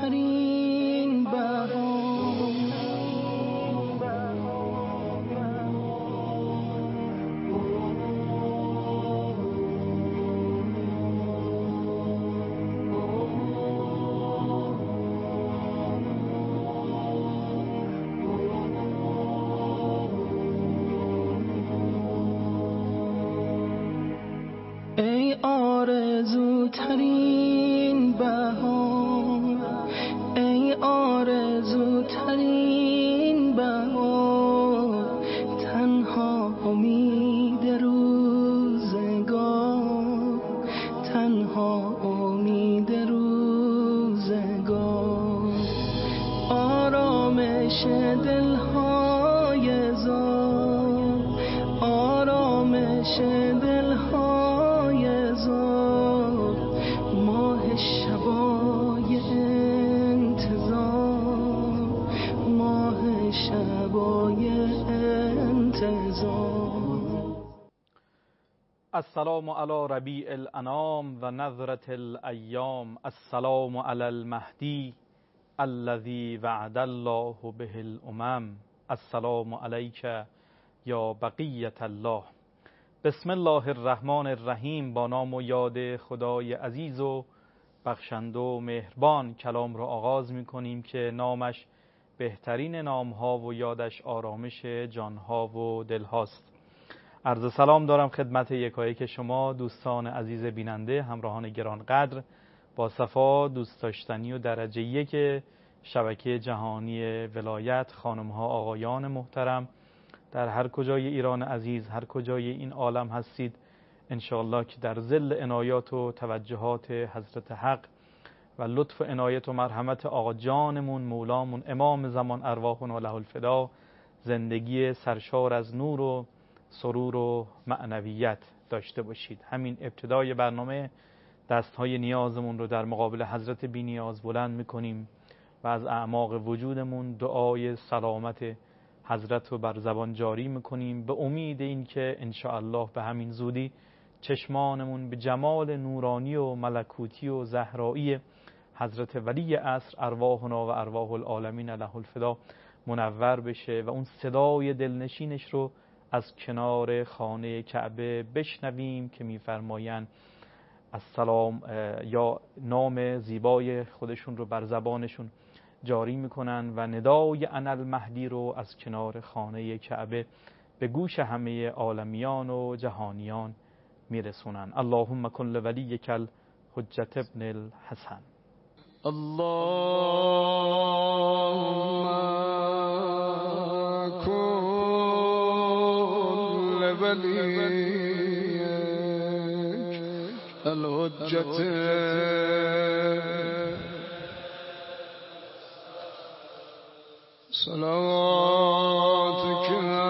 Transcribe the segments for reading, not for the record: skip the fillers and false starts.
آرزوترین بهار، ای آرزوترین بهار، ای آرزوترین بهار، تنها امید روزگار، تنها امید روزگار، آرامش دلهای زار، آرامش دلهای زار، ماه شبای انتظار، ماه شبای انتظار. السلام علی ربیع الانام و نظرة الایام، السلام علی المهدی الذی وعد الله به الامم، السلام علیک یا بقیة الله. بسم الله الرحمن الرحیم. با نام و یاد خدای عزیز و بخشنده و مهربان کلام رو آغاز می کنیم که نامش بهترین نامها و یادش آرامش جانها و دلهاست. عرض سلام دارم خدمت یکایک شما دوستان عزیز بیننده، همراهان گرانقدر با صفا، دوست داشتنی و درجه یک شبکه جهانی ولایت، خانمها آقایان محترم در هر کجای ایران عزیز، هر کجای این عالم هستید، انشاءالله که در ظل عنایات و توجهات حضرت حق و لطف و عنایت و مرحمت آقا جانمون مولامون امام زمان ارواحنا له الفدا زندگی سرشار از نور و سرور و معنویت داشته باشید. همین ابتدای برنامه دستهای نیازمون رو در مقابل حضرت بی نیاز بلند میکنیم و از اعماق وجودمون دعای سلامت حضرت رو بر زبان جاری میکنیم به امید این که انشاءالله به همین زودی چشمانمون به جمال نورانی و ملکوتی و زهرایی حضرت ولی عصر ارواحنا و ارواح العالمین له الفدا منور بشه و اون صدای دلنشینش رو از کنار خانه کعبه بشنویم که میفرمایند السلام، یا نام زیبای خودشون رو بر زبانشون جاری میکنن و ندای انا المهدی رو از کنار خانه کعبه به گوش همه عالمیان و جهانیان میرسونن. اللهم کن لولیک الحجة ابن الحسن. اللهم کن لولیک الحجة صلواتك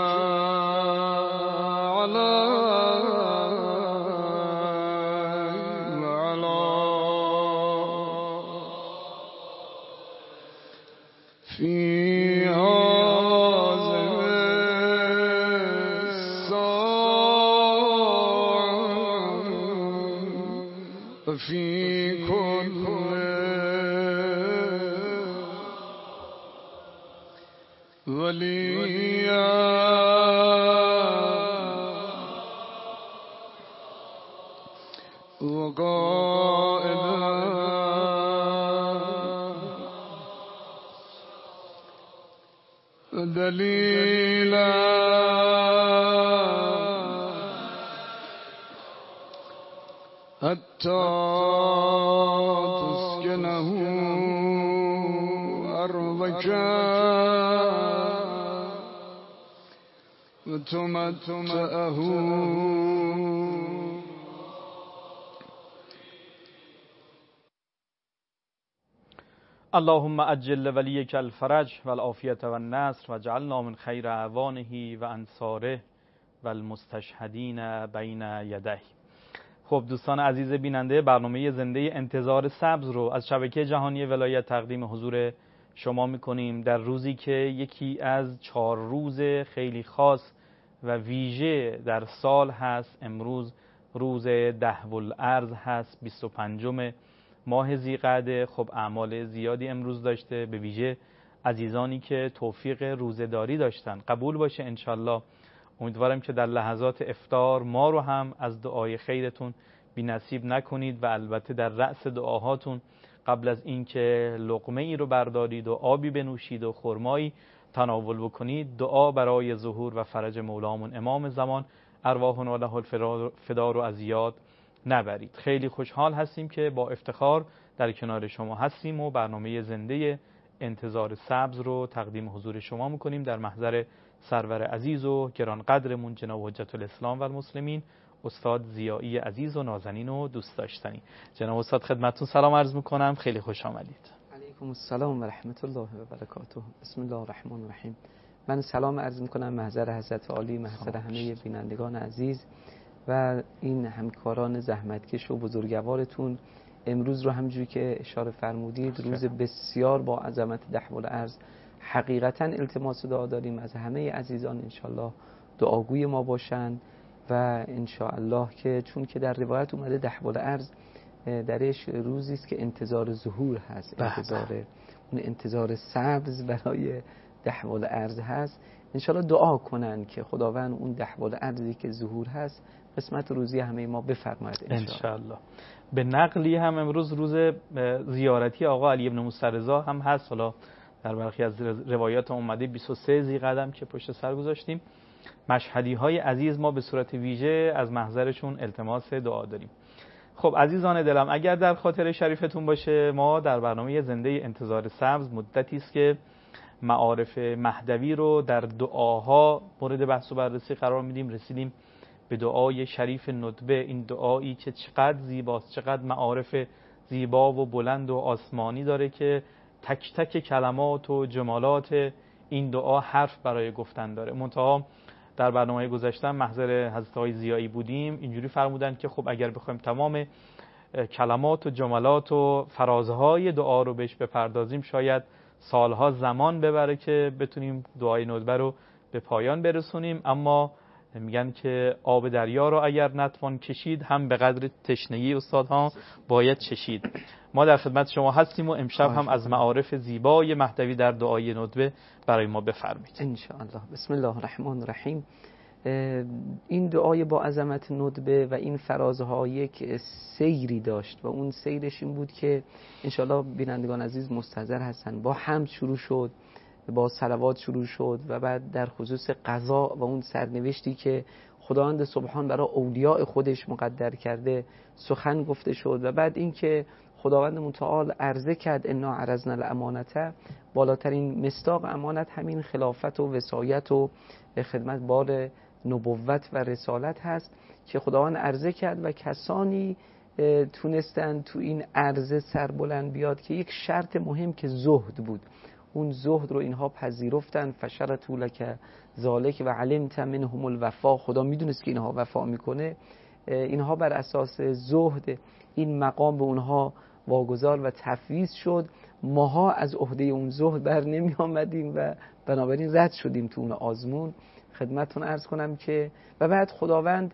على وعلى في هذه الساعة وفي كل وليا وقائدا ودليلا حتى تسكنه أرضك وتمتعه اللهم اجل لولیک الفرج والعافیة والنصر واجعلنا من خیر اعوانه و انصاره و المستشهدین بین یدیه. خب دوستان عزیز بیننده، برنامه زنده انتظار سبز رو از شبکه جهانی ولایت تقدیم حضور شما میکنیم در روزی که یکی از 4 روز خیلی خاص و ویژه در سال هست. امروز روز 10 الارض هست، 25 ماه ذی‌قعده خب اعمال زیادی امروز داشته، به ویژه عزیزانی که توفیق روزه‌داری داشتن. قبول باشه انشالله. امیدوارم که در لحظات افطار ما رو هم از دعای خیرتون بی نصیب نکنید و البته در رأس دعاهاتون قبل از اینکه لقمه ای رو بردارید و آبی بنوشید و خرمایی تناول بکنید، دعا برای ظهور و فرج مولامون امام زمان ارواحنا له الفدا رو از یاد نبرید. خیلی خوشحال هستیم که با افتخار در کنار شما هستیم و برنامه زنده انتظار سبز رو تقدیم حضور شما میکنیم در محضر سرور عزیز و گرانقدرمون جناب حجت الاسلام و المسلمین استاد ضیایی عزیز و نازنین و دوست داشتنی. جناب استاد خدمتتون سلام عرض میکنم، خیلی خوش آمدید. علیکم السلام و رحمت الله و برکاته. بسم الله الرحمن الرحیم. من سلام عرض میکنم محضر حضرت عالی، محضر همه بینندگان عزیز و این همکاران زحمتکش و بزرگوارتون. امروز رو همجوری که اشاره فرمودید روز بسیار با عظمت دحو الارض، حقیقتا التماس دعا داریم از همه عزیزان انشالله دعاگوی ما باشن و انشالله که چون که در روایت اومده دحو الارض درش روزی است که انتظار ظهور هست، انتظار سبز برای دحو الارض هست. انشالله دعا کنن که خداوند اون دحو الارضی که ظهور هست قسمت روزی همه ما بفرماید انشالله. به نقلی هم امروز روز زیارتی آقا علی ابن موسی رضا هم هست. حالا در برخی از روایات اومده 23 ذی‌قعده که پشت سر گذاشتیم. مشهدی های عزیز ما به صورت ویژه از محضرشون التماس دعا داریم. خب عزیزان دلم، اگر در خاطر شریفتون باشه ما در برنامه زنده انتظار سبز مدتی است که معارف مهدوی رو در دعاها مورد بحث و بررسی قرار میدیم. رسیدیم به دعای شریف ندبه، این دعایی که چقدر زیباست، چقدر معارف زیبا و بلند و آسمانی داره که تک تک کلمات و جمالات این دعا حرف برای گفتن داره. منتها در برنامه گذشته محضر حضرت آقای ضیایی بودیم، اینجوری فرمودن که خب اگر بخوایم تمام کلمات و جملات و فرازهای دعا رو بهش بپردازیم شاید سالها زمان ببره که بتونیم دعای ندبه رو به پایان برسونیم. اما میگن که آب دریا رو اگر نتوان کشید هم به قدر تشنگی استادها باید چشید. ما در خدمت شما هستیم و امشب هم از معارف زیبای مهدوی در دعای ندبه برای ما بفرمایید ان شاء الله. بسم الله الرحمن الرحیم. این دعای با عظمت ندبه و این فرازها یک سیری داشت و اون سیرش این بود که انشاءالله بینندگان عزیز مستحضر هستن. با حمد شروع شد، با صلوات شروع شد و بعد در خصوص قضا و اون سرنوشتی که خداوند سبحان برای اولیاء خودش مقدر کرده سخن گفته شد و بعد این که خداوند متعال عرضه کرد انا عرضنا الامانته، بالاترین مصداق امانت همین خلافت و وصایت و خدمت بار نبوت و رسالت هست که خداوند عرضه کرد و کسانی تونستن تو این عرضه سربلند بیاد که یک شرط مهم که زهد بود، اون زهد رو اینها پذیرفتن. فشرطوا لک ذالک و علمت منهم الوفا، خدا میدونست که اینها وفا میکنه. اینها بر اساس زهد این مقام به اونها واگذار و تفویض شد. ماها از عهده اون زهد بر نمی آمدیم و بنابراین رد شدیم تو اون آزمون. خدمتتون عرض کنم که و بعد خداوند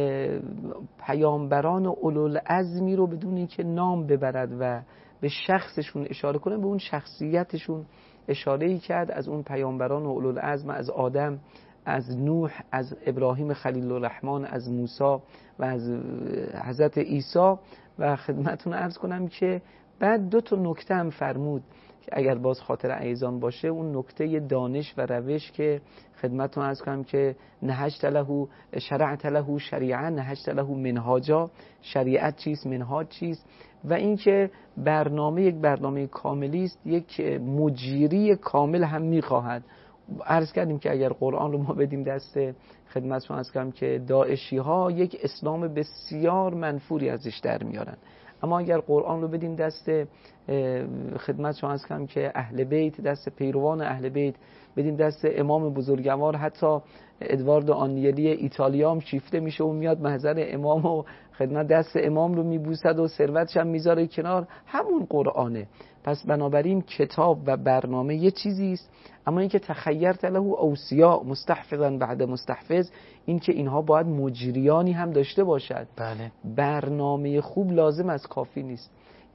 پیامبران و اولوالعزمی رو بدون اینکه نام ببرد و به شخصشون اشاره کنه به اون شخصیتشون اشاره‌ای کرد. از اون پیامبران و اولوالعزم، از آدم، از نوح، از ابراهیم خلیل الرحمن، از موسی و از حضرت عیسی. و خدمتتون عرض کنم که بعد دو تا نکته هم فرمود که اگر باز خاطر عیزان باشه، اون نکته دانش و روش که خدمتتون عرض کنم که نهجت له شرعت له شریعه نهجت له منهاجا، شریعت چیست، منهاج چیست، و اینکه برنامه یک برنامه کاملی است، یک مجری کامل هم میخواهد. عرض کردیم که اگر قرآن رو ما بدیم دست خدمتتون عرض کنم که داعشی ها یک اسلام بسیار منفوری ازش در میارن، اما اگر قرآن رو بدیم دست خدمتتون عرض کنم که اهل بیت، دست پیروان اهل بیت، بدیم دست امام بزرگوار، حتی ادوارد آنیلی ایتالیا هم شیفته میشه و میاد محضر امام و خدمت دست امام رو میبوسد و ثروتش هم میذاره کنار، همون قرآنه. پس بنابراین کتاب و برنامه یه چیزی است، اما اینکه تخیرت له اوصیا مستحفظا بعد مستحفظ، این که اینها باید مجریانی هم داشته باشد. بله. برنامه خوب لازم از کافی نیست.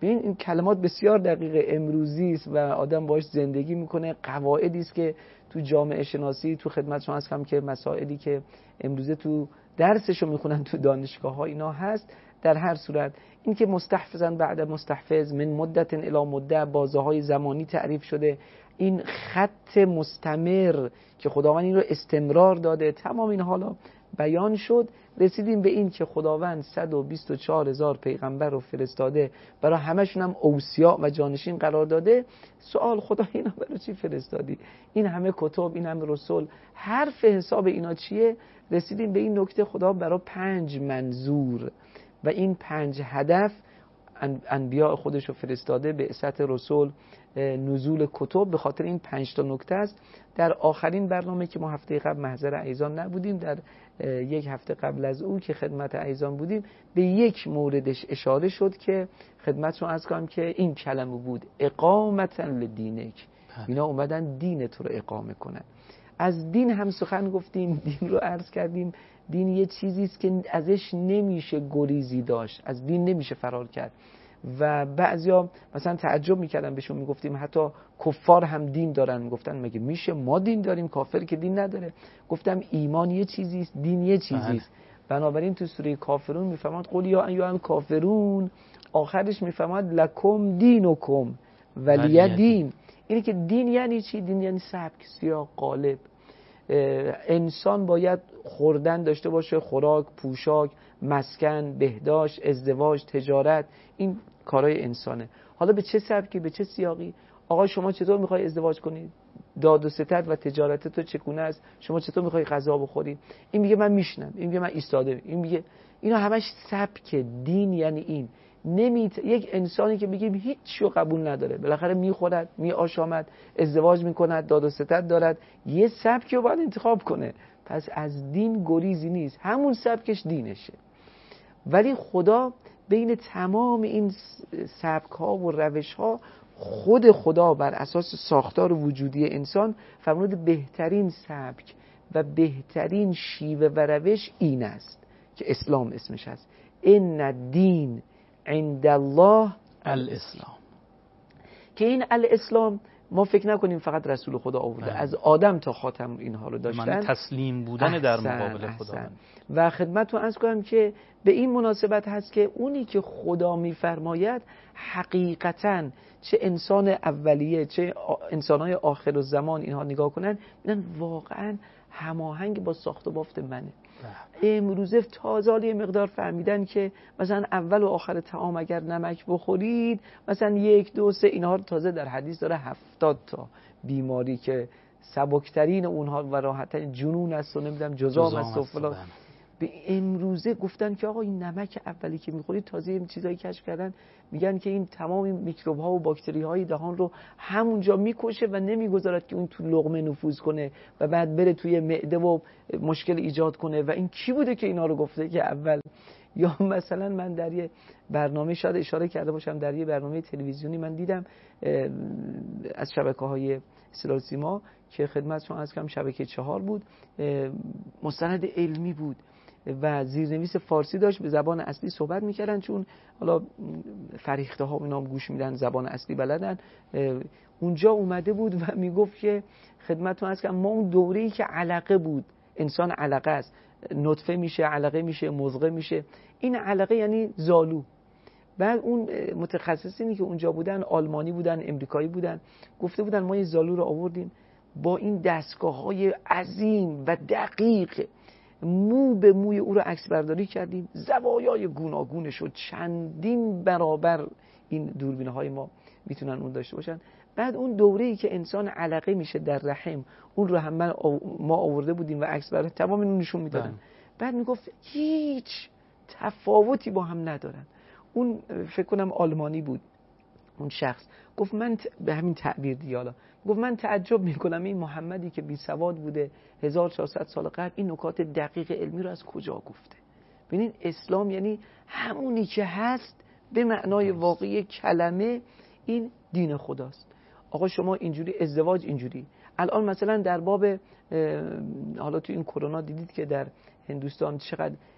ببین این کلمات بسیار دقیق امروزی است و آدم باش زندگی میکنه. قواعدی است که تو جامعه شناسی، تو خدمت شما هستم که مسائلی که امروزه تو درسشو میخونن تو دانشگاه ها اینا هست. در هر صورت این که مستحفظاً بعد مستحفظ من مدت الی مدت، بازه‌های زمانی تعریف شده، این خط مستمر که خداوند این رو استمرار داده، تمام این حالا بیان شد. رسیدیم به این که خداوند 124,000 پیغمبر رو فرستاده، برای همشون هم اوصیا و جانشین قرار داده. سوال خدا اینا برای چی فرستادی؟ این همه کتب، این همه رسول، حرف حساب اینا چیه؟ رسیدیم به این نکته خدا برای 5 منظور و این 5 هدف انبیاء خودش رو فرستاده، بعثت رسول، نزول کتب، به خاطر این 5 تا نکته است. در آخرین برنامه که ما هفته قبل محضر ایزان نبودیم، در یک هفته قبل از او که خدمت ایزان بودیم، به یک موردش اشاره شد که خدمتشون عرض کنم که این کلمه بود: اقامتا لدینک. اینا اومدن دین تو رو اقامه کنن. از دین هم سخن گفتیم، دین رو عرض کردیم. دین یه چیزی است که ازش نمیشه گریزی داشت، از دین نمیشه فرار کرد. و بعضیا مثلا تعجب میکردن، بهشون میگفتیم حتی کفار هم دین دارن، میگفتن مگه میشه ما دین داریم کافر که دین نداره؟ گفتم ایمان یه چیزی است، دین یه چیزی است. بنابراین تو سوره کافرون میفرماد قل یا ایها الکافرون، آخرش میفرماد لکم دینکم ولی دین. اینه که دین یعنی چی؟ دین یعنی سبک، سیاق، قالب. انسان باید خوردن داشته باشه، خوراک، پوشاک، مسکن، بهداشت، ازدواج، تجارت، این کارهای انسانه. حالا به چه سبکی، به چه سیاقی؟ آقا شما چطور میخوای ازدواج کنی؟ داد و ستد و تجارت تو چگونه است؟ شما چطور میخوای غذا بخوری؟ این میگه من میشنم، این میگه من ایستاده، این میگه. اینا همش سبک. دین یعنی این. یک انسانی که بگیم هیچ رو قبول نداره، بالاخره میخورد، میآشامد، ازدواج میکند، داد و ستد دارد، یه سبکی رو باید انتخاب کنه. پس از دین گریزی نیست، همون سبکش دینشه. ولی خدا بین تمام این سبک ها و روش ها، خود خدا بر اساس ساختار وجودی انسان فرموده بهترین سبک و بهترین شیوه و روش این است که اسلام اسمش هست. ان الدین عند الله الاسلام. که این الاسلام ما فکر نکنیم فقط رسول خدا آورده، از آدم تا خاتم اینها رو داشتن. معنی تسلیم بودن در مقابل خدا. و خدمتتون عرض کنم که به این مناسبت هست که اونی که خدا میفرماید حقیقتاً، چه انسان اولیه چه انسانهای آخر الزمان اینها نگاه کنن، میدن واقعاً هماهنگ با ساخت و بافت منه. امروزه تازه یه مقدار فهمیدن که مثلا اول و آخر طعام اگر نمک بخورید، مثلا 1 2 3 اینها رو تازه در حدیث داره 70 تا بیماری که سبکترین اونها و راحتن جنون است و نمیدونم جزام است و فلان. به امروزه گفتن که آقا این نمک اولی که میخورید، تازه این چیزایی کشف کردن، میگن که این تمام این میکروب ها و باکتری های دهان رو همونجا میکشه و نمیگذارد که اون تو لقمه نفوذ کنه و بعد بره توی معده و مشکل ایجاد کنه. و این کی بوده که اینا رو گفته که اول؟ یا مثلا من در یه برنامه شاید اشاره کرده باشم، در یه برنامه تلویزیونی من دیدم از شبکه‌های اصطلاح سیما که خدمتشون از کم شبکه 4 بود، مستند علمی بود و زیرنویس فارسی داشت، به زبان اصلی صحبت میکردن، چون حالا فریخته ها اینا هم گوش میدن، زبان اصلی بلدن. اونجا اومده بود و میگفت که خدمتتون عرض کنم ما اون دوره‌ای که علقه بود، انسان علقه است، نطفه میشه، علقه میشه، مضغه میشه. این علقه یعنی زالو. بعد اون متخصصینی که اونجا بودن، آلمانی بودن، امریکایی بودن، گفته بودن ما یه زالو رو آوردیم با این دستگاه‌های عظیم و دقیق، مو به موی او رو عکس برداری کردیم، زوایای گوناگونش رو چندین برابر این دوربین‌های ما میتونن اون داشته باشن. بعد اون دوره‌ای که انسان علقه میشه در رحم، اون رو هم ما آورده بودیم و عکس برداری تمام اینو نشون میدادن. بعد میگفت هیچ تفاوتی با هم ندارن. اون فکر کنم آلمانی بود اون شخص، گفت من به همین تعبیر دیالا، گفت من تعجب میکنم این محمدی که بی سواد بوده 1400 سال قبل این نکات دقیق علمی رو از کجا گفته. ببینید اسلام یعنی همونی که هست به معنای واقعی کلمه، این دین خداست. آقا شما اینجوری ازدواج اینجوری، الان مثلا در باب حالا تو این کرونا دیدید که در هندوستان چقدر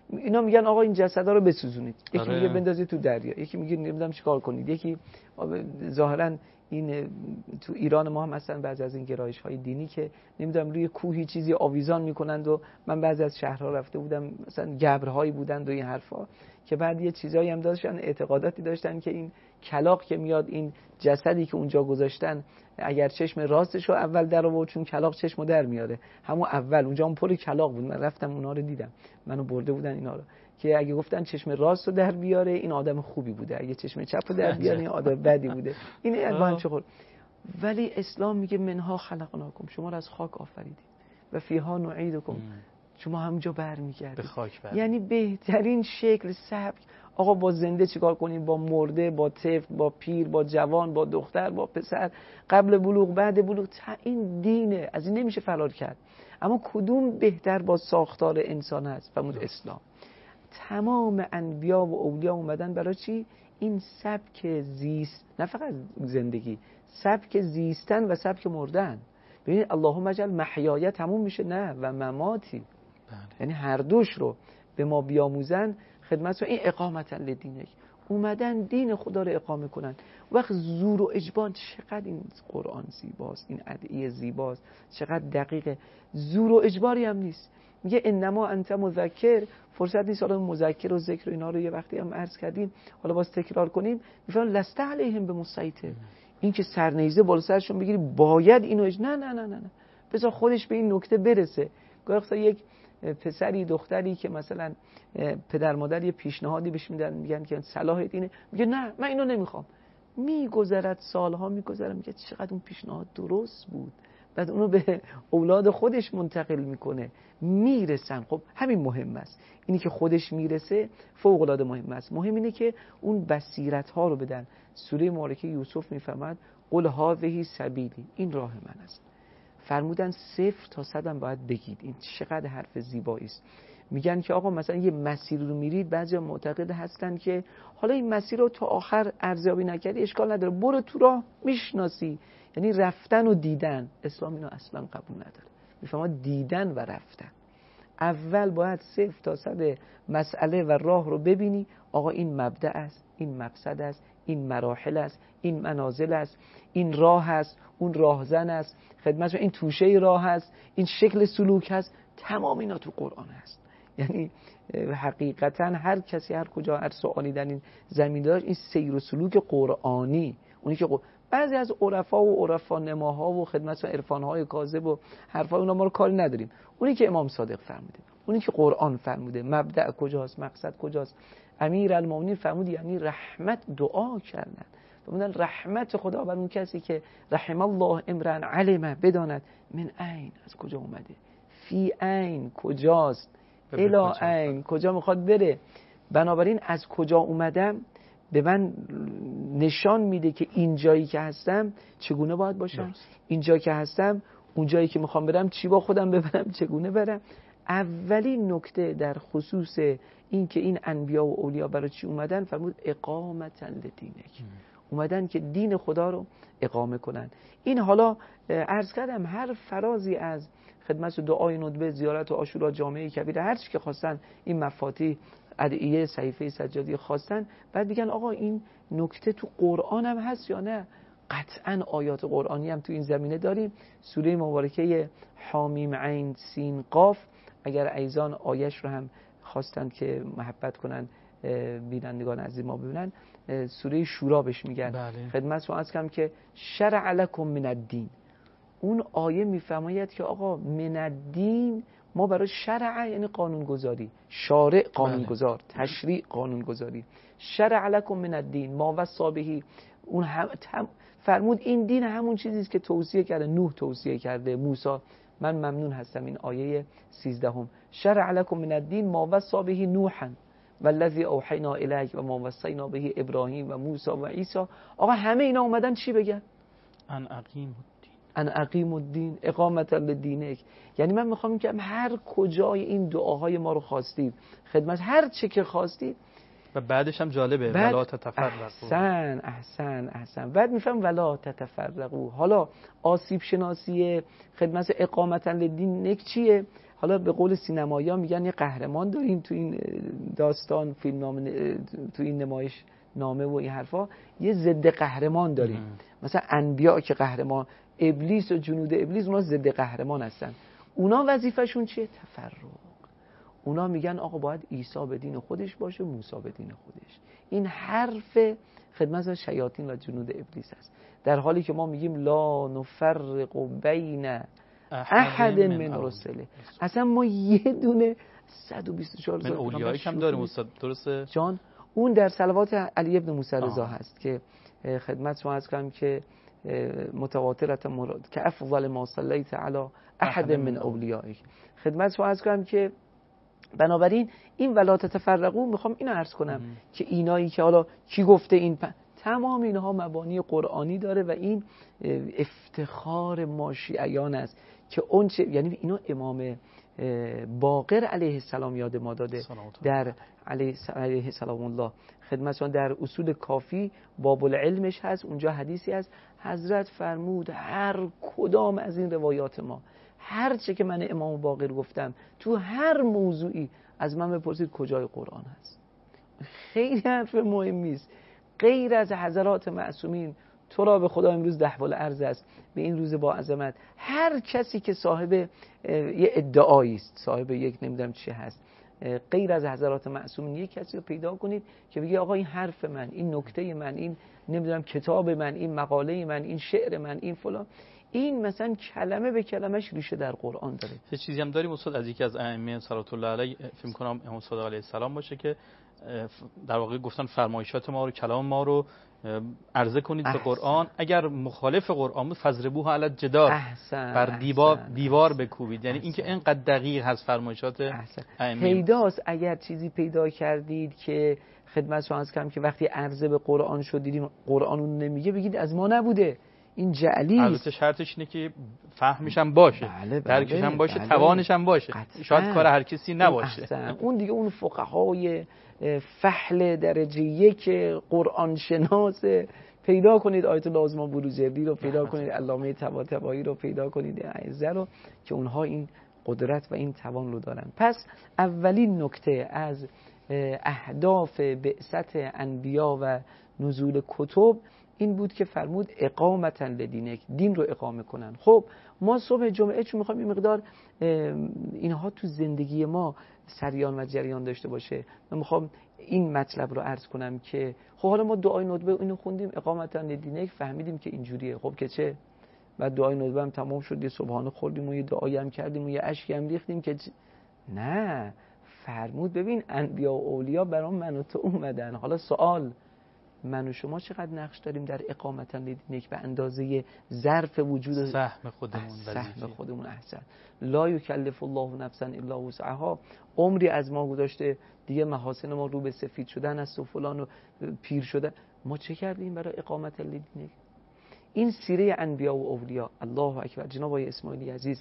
اینا میگن آقا این جسدا رو بسوزونید، یکی آره. میگه بندازید تو دریا، یکی میگه نمیدونم چیکار کنید، یکی ظاهرا این تو ایران ما هم مثلا بعضی از این گرایش‌های دینی که نمیدونم روی کوهی چیزی آویزان میکنند و من بعضی از شهرها رفته بودم مثلا گبرهایی بودند و این حرفا که بعد یه چیزایی هم داشتن، اعتقاداتی داشتن که این کلاغ که میاد این جسدی که اونجا گذاشتن اگر چشم راستش رو اول در آورد، چون کلاغ چشمو در میاره، همون اول اونجا اون پر کلاغ بود، من رفتم اونها رو دیدم، منو برده بودن اینا رو که اگه گفتن چشم راست رو در بیاره این آدم خوبی بوده، اگه چشم چپ رو در بیاره این آدم بدی بوده. این با هم چه. ولی اسلام میگه منها خلقناکم، شما رو از خاک آفریدیم و فیها نعیدکم، شما همونجا برمیگردید. به خاک یعنی بهترین شکل سبک. آقا با زنده چیکار کنیم؟ با مرده، با طفل، با پیر، با جوان، با دختر، با پسر، قبل بلوغ، بعد بلوغ، این دینه، از این نمیشه فرار کرد. اما کدوم بهتر با ساختار انسان هست؟ فرمود اسلام. تمام انبیا و اولیا اومدن برای چی؟ این سبک زیست، نه فقط زندگی، سبک زیستن و سبک مردن. ببینید اللهم اجعل محیای تموم میشه، نه و مماتی. یعنی هر دوش رو به ما بیاموزن خدمت رو. این اقامتا لدینک، اومدن دین خدا رو اقامه کنن. وقت زور و اجبار، چقدر این قرآن زیباست، این ادعیه زیباست، چقدر دقیقه. زور و اجباری هم نیست. میگه انما انت مذکر، فرصت نیست حالا مذکر و ذکر و اینا رو یه وقتی هم عرض کردیم، حالا باز تکرار کنیم. میفهمن لست علیهم بمسیطر، این که سرنیزه بالا سرشون بگیری باید اینو نه نه نه نه نه، بذار خودش به این نکته برسه. گاهی یک پسری دختری که مثلا پدر مادر یه پیشنهادی بهش میدن، میگن که صلاحت اینه، میگه نه من اینو نمیخوام. میگذرد سالها میگذره، میگه چقدر اون پیشنهاد درست بود، بعد اونو به اولاد خودش منتقل میکنه، میرسن. خب همین مهم است، اینی که خودش میرسه فوق العاده مهم است. مهم اینه که اون بصیرت ها رو بدن. سوره مبارکه یوسف میفهمد قل هذه سبیلی، این راه من است. فرمودن 0 تا 100 هم باید بگید. این چقدر حرف زیبایی است. میگن که آقا مثلا یه مسیر رو میرید، بعضیا معتقد هستن که حالا این مسیر رو تا آخر ارزیابی نکردی اشکال نداره، برو تو راه میشناسی. یعنی رفتن و دیدن. اسلام اینو اصلا قبول نداره. میفهمه دیدن و رفتن. اول باید 0 تا 100 مسئله و راه رو ببینی. آقا این مبدأ است، این مقصد است، این مراحل است، این منازل است، این راه است، اون راهزن است، خدمت این توشه راه است، این شکل سلوک است. تمام اینا تو قرآن هست. یعنی حقیقتا هر کسی هر کجا هر سوالی در این زمین داشت، این سیر و سلوک قرآنی، اونی که بعضی از عرفا نماها و خدمت و عرفانهای کاذب و حرفای اونا ما رو کاری نداریم. اونی که امام صادق فرموده، اونی که قرآن فرموده، مبدأ کجاست، مقصد کجاست. امیرالمومنین فرمود یعنی رحمت دعا کردن. فرمودن رحمت خدا بر اون کسی که رحم الله امرا علم، بداند من عین، از کجا اومده، فی عین کجاست، الی عین کجا میخواد بره. بنابراین از کجا اومدم به من نشان میده که این جایی که هستم چگونه باید باشم، این جایی که هستم اون جایی که میخوام برم چی با خودم ببرم، چگونه برم. اولین نکته در خصوص این که این انبیا و اولیا برای چی اومدن، فرمود اقامتا لدینک، اومدن که دین خدا رو اقامه کنن. این حالا عرض کردم هر فرازی از خدمت و دعای ندبه، زیارت و عاشورا، جامعه کبیره، هر چی که خواستن این مفاتیح ادعیه صحیفه سجادی خواستن، بعد بگن آقا این نکته تو قرآن هم هست یا نه. قطعا آیات قرآنی هم تو این زمینه داریم. سوره مبارکه حامیم عین سین قاف، اگر عزیزان آیش رو هم خواستند که محبت کنن بینندگان عزیز ما ببینن، سوره شورا بهش میگن. بله. خدمت رو عرض کنم که شرع لکم من الدین، اون آیه میفرماید که آقا من الدین، ما برای شرع یعنی قانون گذاری، شارع قانون گذار، تشریع قانون گذاری. شرع لکم من الدین ما وصی به، اون فرمود این دین همون چیزیست که توصیه کرده نوح، توصیه کرده موسی. من ممنون هستم این آیه 13 شرع لکم من الدین ما وصی به نوحا والذی اوحینا الیک و ما وصینا به ابراهیم و موسی و عیسی. آقا همه اینا اومدن چی بگن؟ ان اقیم الدین اقامتا لدینک. یعنی من میخوام که هر کجای این دعاهای ما رو خواستید، خدمت هر چه که خواستید، و بعدش هم جالبه ولا تتفرقوا. احسن. بعد میفهم ولا تتفرقوا. حالا آسیب شناسی خدمت اقامتا لدینک چیه؟ حالا به قول سینمایی‌ها میگن یه قهرمان داریم تو این داستان، فیلم نامه، تو این نمایش نامه و این حرفا، یه ضد قهرمان داریم. مثلا انبیا که قهرمان، ابلیس و جنود ابلیس اونا ضد قهرمان هستن. اونا وظیفه‌شون چیه؟ تفرق. اونا میگن آقا باید عیسی به دین خودش باشه، موسی به دین خودش. این حرف خدمت شیاطین و جنود ابلیس است، در حالی که ما میگیم لا نفرق بین احد من رسله. اصلا ما یه دونه 124 من اولیایی هم داریم استاد، درسته جان؟ اون در صلوات علی ابن موسی رضا هست که خدمت شما عرض کنم که متواترت مراد که افضل ما صلیت علی احد من اولیائک. خدمت شما عرض کنم که بنابراین این ولا تفرقوا، میخوام اینو عرض کنم که اینایی که حالا کی گفته این تمام اینها مبانی قرآنی داره و این افتخار ما شیعیان است که اون چه، یعنی اینو امام باقر علیه السلام یاد ما داده در علیه سلام الله خدمتشون در اصول کافی باب العلمش هست، اونجا حدیثی هست حضرت فرمود هر کدام از این روایات ما، هر چه که من امام باقر گفتم تو هر موضوعی از من بپرسید کجای قرآن هست. خیلی حرف مهمی است. غیر از حضرات معصومین تو را به خدا امروز دهوال عرض است، به این روز با عظمت، هر کسی که صاحب یه ادعایی است، صاحب یک نمیدونم چی هست، غیر از حضرات معصومین یک کسی رو پیدا کنید که بگه آقا این حرف من، این نکته من، این نمیدونم کتاب من، این مقاله من، این شعر من، این فلان، این مثلا کلمه به کلمش ریشه در قرآن داره. یه چیزی هم داریم استاد از یکی از ائمه صلوات الله علیه، فکر کنم امام صادق علیه السلام باشه، که در واقع گفتن فرمایشات ما رو، کلام ما رو عرضه کنید به قرآن، اگر مخالف قرآن بود فضربوه علی الجدار، بر دیوار بکوبید. یعنی اینکه اینقدر دقیق هست فرمایشات ائمه. پیداست اگر چیزی پیدا کردید که خدمت شما کردم که وقتی عرضه به قرآن شد دیدیم قرآن اون نمیگه، بگید از ما نبوده، این جعلی است. البته شرطش اینه که فهمش هم باشه، درکش هم باشه، توانش هم باشه. شاید کار هر کسی نباشه. اون دیگه اون فقهای فحل درجه یک قرآن شناس پیدا کنید، آیت الله عظمی بروجردی رو پیدا کنید، علامه طباطبایی رو پیدا کنید، اعزه رو، که اونها این قدرت و این توان رو دارن. پس اولین نکته از اهداف بعثت انبیا و نزول کتب این بود که فرمود اقامتا لدینک، دین رو اقامه کنن. خب ما صبح جمعه چون میخوایم این مقدار اینها تو زندگی ما سریان و جریان داشته باشه، من میخوام این مطلب رو عرض کنم که خب حالا ما دعای ندبه اینو خوندیم اقامتا لدینک، فهمیدیم که اینجوریه، خب که چه؟ بعد دعای ندبه هم تمام شد، یه سبحانه خوردیم و یه دعایی هم کردیم و یه اشکی هم ریختیم که نه، فرمود ببین انبیا و اولیا برام من و تو اومدن. حالا سوال، من و شما چقدر نقش داریم در اقامتا لدینک به اندازه ظرف وجود سهم خودمون؟ سهم خودمون. احسن. لا یکلف الله نفسا الا وسعها. عمری از ما گذاشته دیگه، محاسن ما رو به سفید شدن است و فلان و پیر شده، ما چه کردیم برای اقامت لدینک؟ این سیره انبیا و اولیا. الله اکبر. جناب آقای اسماعیلی عزیز،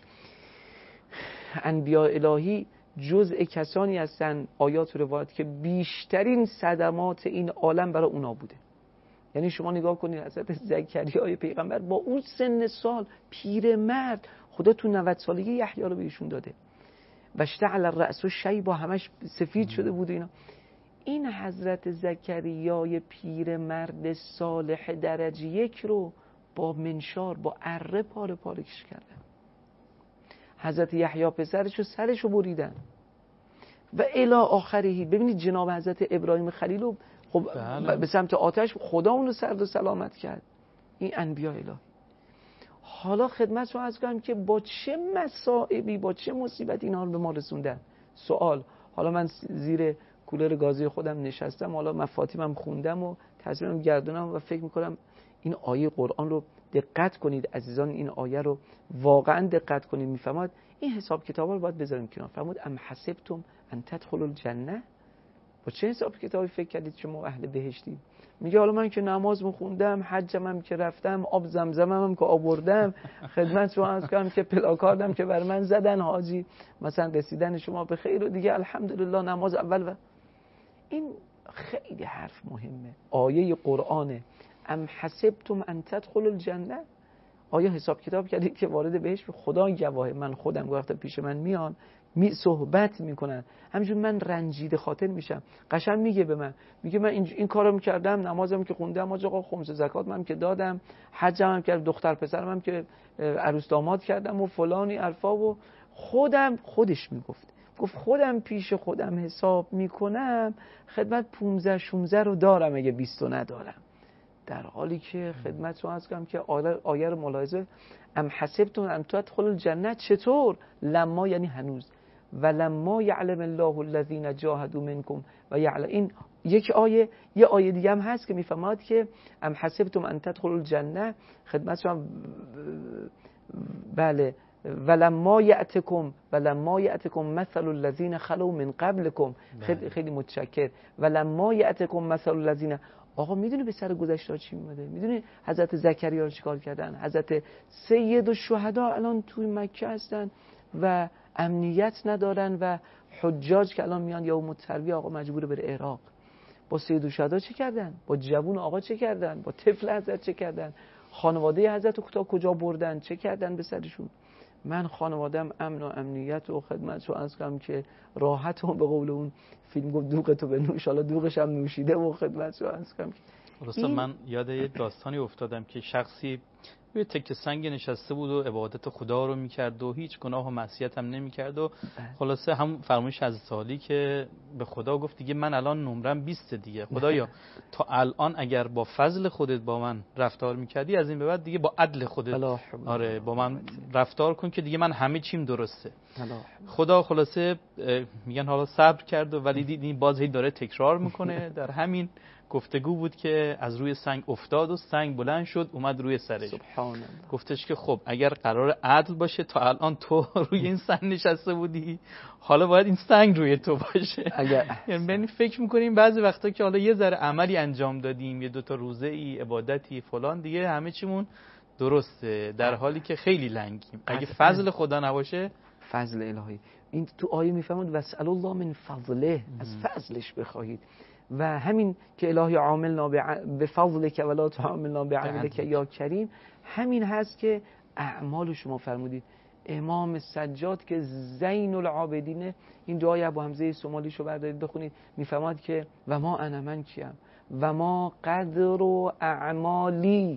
انبیا الهی جزء کسانی هستن، آیات و روایات، که بیشترین صدمات این عالم برای اونا بوده. یعنی شما نگاه کنید حضرت زکریا پیغمبر با اون سن سال، پیرمرد، خدا تو 90 سالگی یحیی رو بهشون داده و اشتعل الرأس شیبا، همش سفید شده بود اینا. این حضرت زکریا پیرمرد صالح درجه یک رو با منشار، با اره پاره پاره کش کردن. حضرت یحیی پسرش رو سرش رو بریدن و الی آخره. ببینید جناب حضرت ابراهیم خلیل رو خب به سمت آتش خدا اون رو سرد و سلامت کرد. این انبیاء الهی. حالا خدمت رو عرض کنم که با چه مصائبی، با چه مصیبت اینا رو به ما رسوندن. سوال، حالا من زیر کولر گازی خودم نشستم، حالا مفاتیمم خوندم و تصمیمم گردونم و فکر میکنم این آیه قرآن رو دقت کنید عزیزان، این آیه رو واقعا دقت کنید، میفهمید این حساب کتابا رو باید بذاریم کنار. فرمود ام حسبتم ان تدخلوا الجنه، با چه حساب کتابی فکر کردید شما اهل بهشتی؟ میگه حالا من که نماز میخوندم، حجم هم که رفتم، آب زمزمم هم که آوردم، خدمت شما عرض کردم که پلاکاردم که بر من زدن حاجی، مثلا رسیدن شما به خیر و دیگه الحمدلله نماز اول. و این خیلی حرف مهمه. آیه قرآنه، ام حسبتم ان تدخلوا الجنه، آیا حساب کتاب کردید که وارد بهشت؟ خدا گواهه، من خودم گفتم پیش من میان صحبت میکنن. همینجور من رنجیده خاطر میشم. قشنگ میگه به من، میگه من این کارو میکردم، نمازم که خوندم، آقا خمس زکات من که دادم، حجم هم کردم، دختر پسرم هم که عروس داماد کردم و فلانی الفا. و خودش میگفت، گفت خودم پیش خودم حساب میکنم خدمت 15-16 رو دارم اگه 20 رو ندارم. در حالی که خدمت شما عرض کنم که آیه رو ملاحظه، ام حسبتم ان تدخلوا الجنه، چطور؟ لما یعنی هنوز، و لما یعلم الله الذین جاهدوا منکم و یعلم. این یک آیه. یه آیه دیگه هم هست که میفهمد که ام حسبتم ان تدخلوا الجنه، خدمت شما بله، ولما یأتکم مثل الذین خلو من قبلکم. خیلی متشکر. ولما یأتکم مثل الذین. آقا میدونی به سر گذشته چی میومده؟ میدونی حضرت زکریا رو چیکار کردن؟ حضرت سید الشهدا الان توی مکه هستن و امنیت ندارن و حجاج که الان میان یوم الترویه آقا مجبور بره عراق. با سید الشهدا چه کردن؟ با جوون آقا چه کردن؟ با طفل حضرت چه کردن؟ خانواده حضرت رو کجا بردن؟ چه کردن به سرشون؟ من خانوادم امن و امنیت و خدمت رو عرض کنم که راحت و به قول اون فیلم گفت دوغتو به نوش، حالا دوغش هم نوشیده و خدمت رو عرض کنم. درسته. من یاد یه داستانی افتادم که شخصی روی تکه سنگ نشسته بود و عبادت خدا رو میکرد و هیچ گناه و معصیت هم نمیکرد و خلاصه هم فرمایش از سالی که به خدا گفت دیگه من الان نمرم 20 دیگه، خدایا تا الان اگر با فضل خودت با من رفتار میکردی، از این به بعد دیگه با عدل خودت آره با من رفتار کن که دیگه من همه چیم درسته. خدا خلاصه میگن حالا صبر کرد و ولی دیدین باز هی داره تکرار میکنه. در همین گفتگو بود که از روی سنگ افتاد و سنگ بلند شد اومد روی سرش. سبحان الله. گفتش که خب اگر قرار عدل باشه تا الان تو روی این سنگ نشسته بودی، حالا باید این سنگ روی تو باشه. یعنی فکر میکنیم بعضی وقتا که حالا یه ذره عملی انجام دادیم، یه 2 روزه ای عبادتی فلان، دیگه همه چیمون درسته، در حالی که خیلی لنگیم. اگه فضل خدا نباشه، فضل الهی. این تو آیه میفهمید واسال الله من فضله، از فضلش بخواهید. و همین که الهی عاملنا به فضلک ولا تعاملنا بعدلک یا کریم، همین هست که اعمال شما فرمودید. امام سجاد که زین العابدینه، این دعای ابو حمزه سومالیشو بردارید بخونید، میفهمد که و ما انا من کیم و ما قدر و اعمالی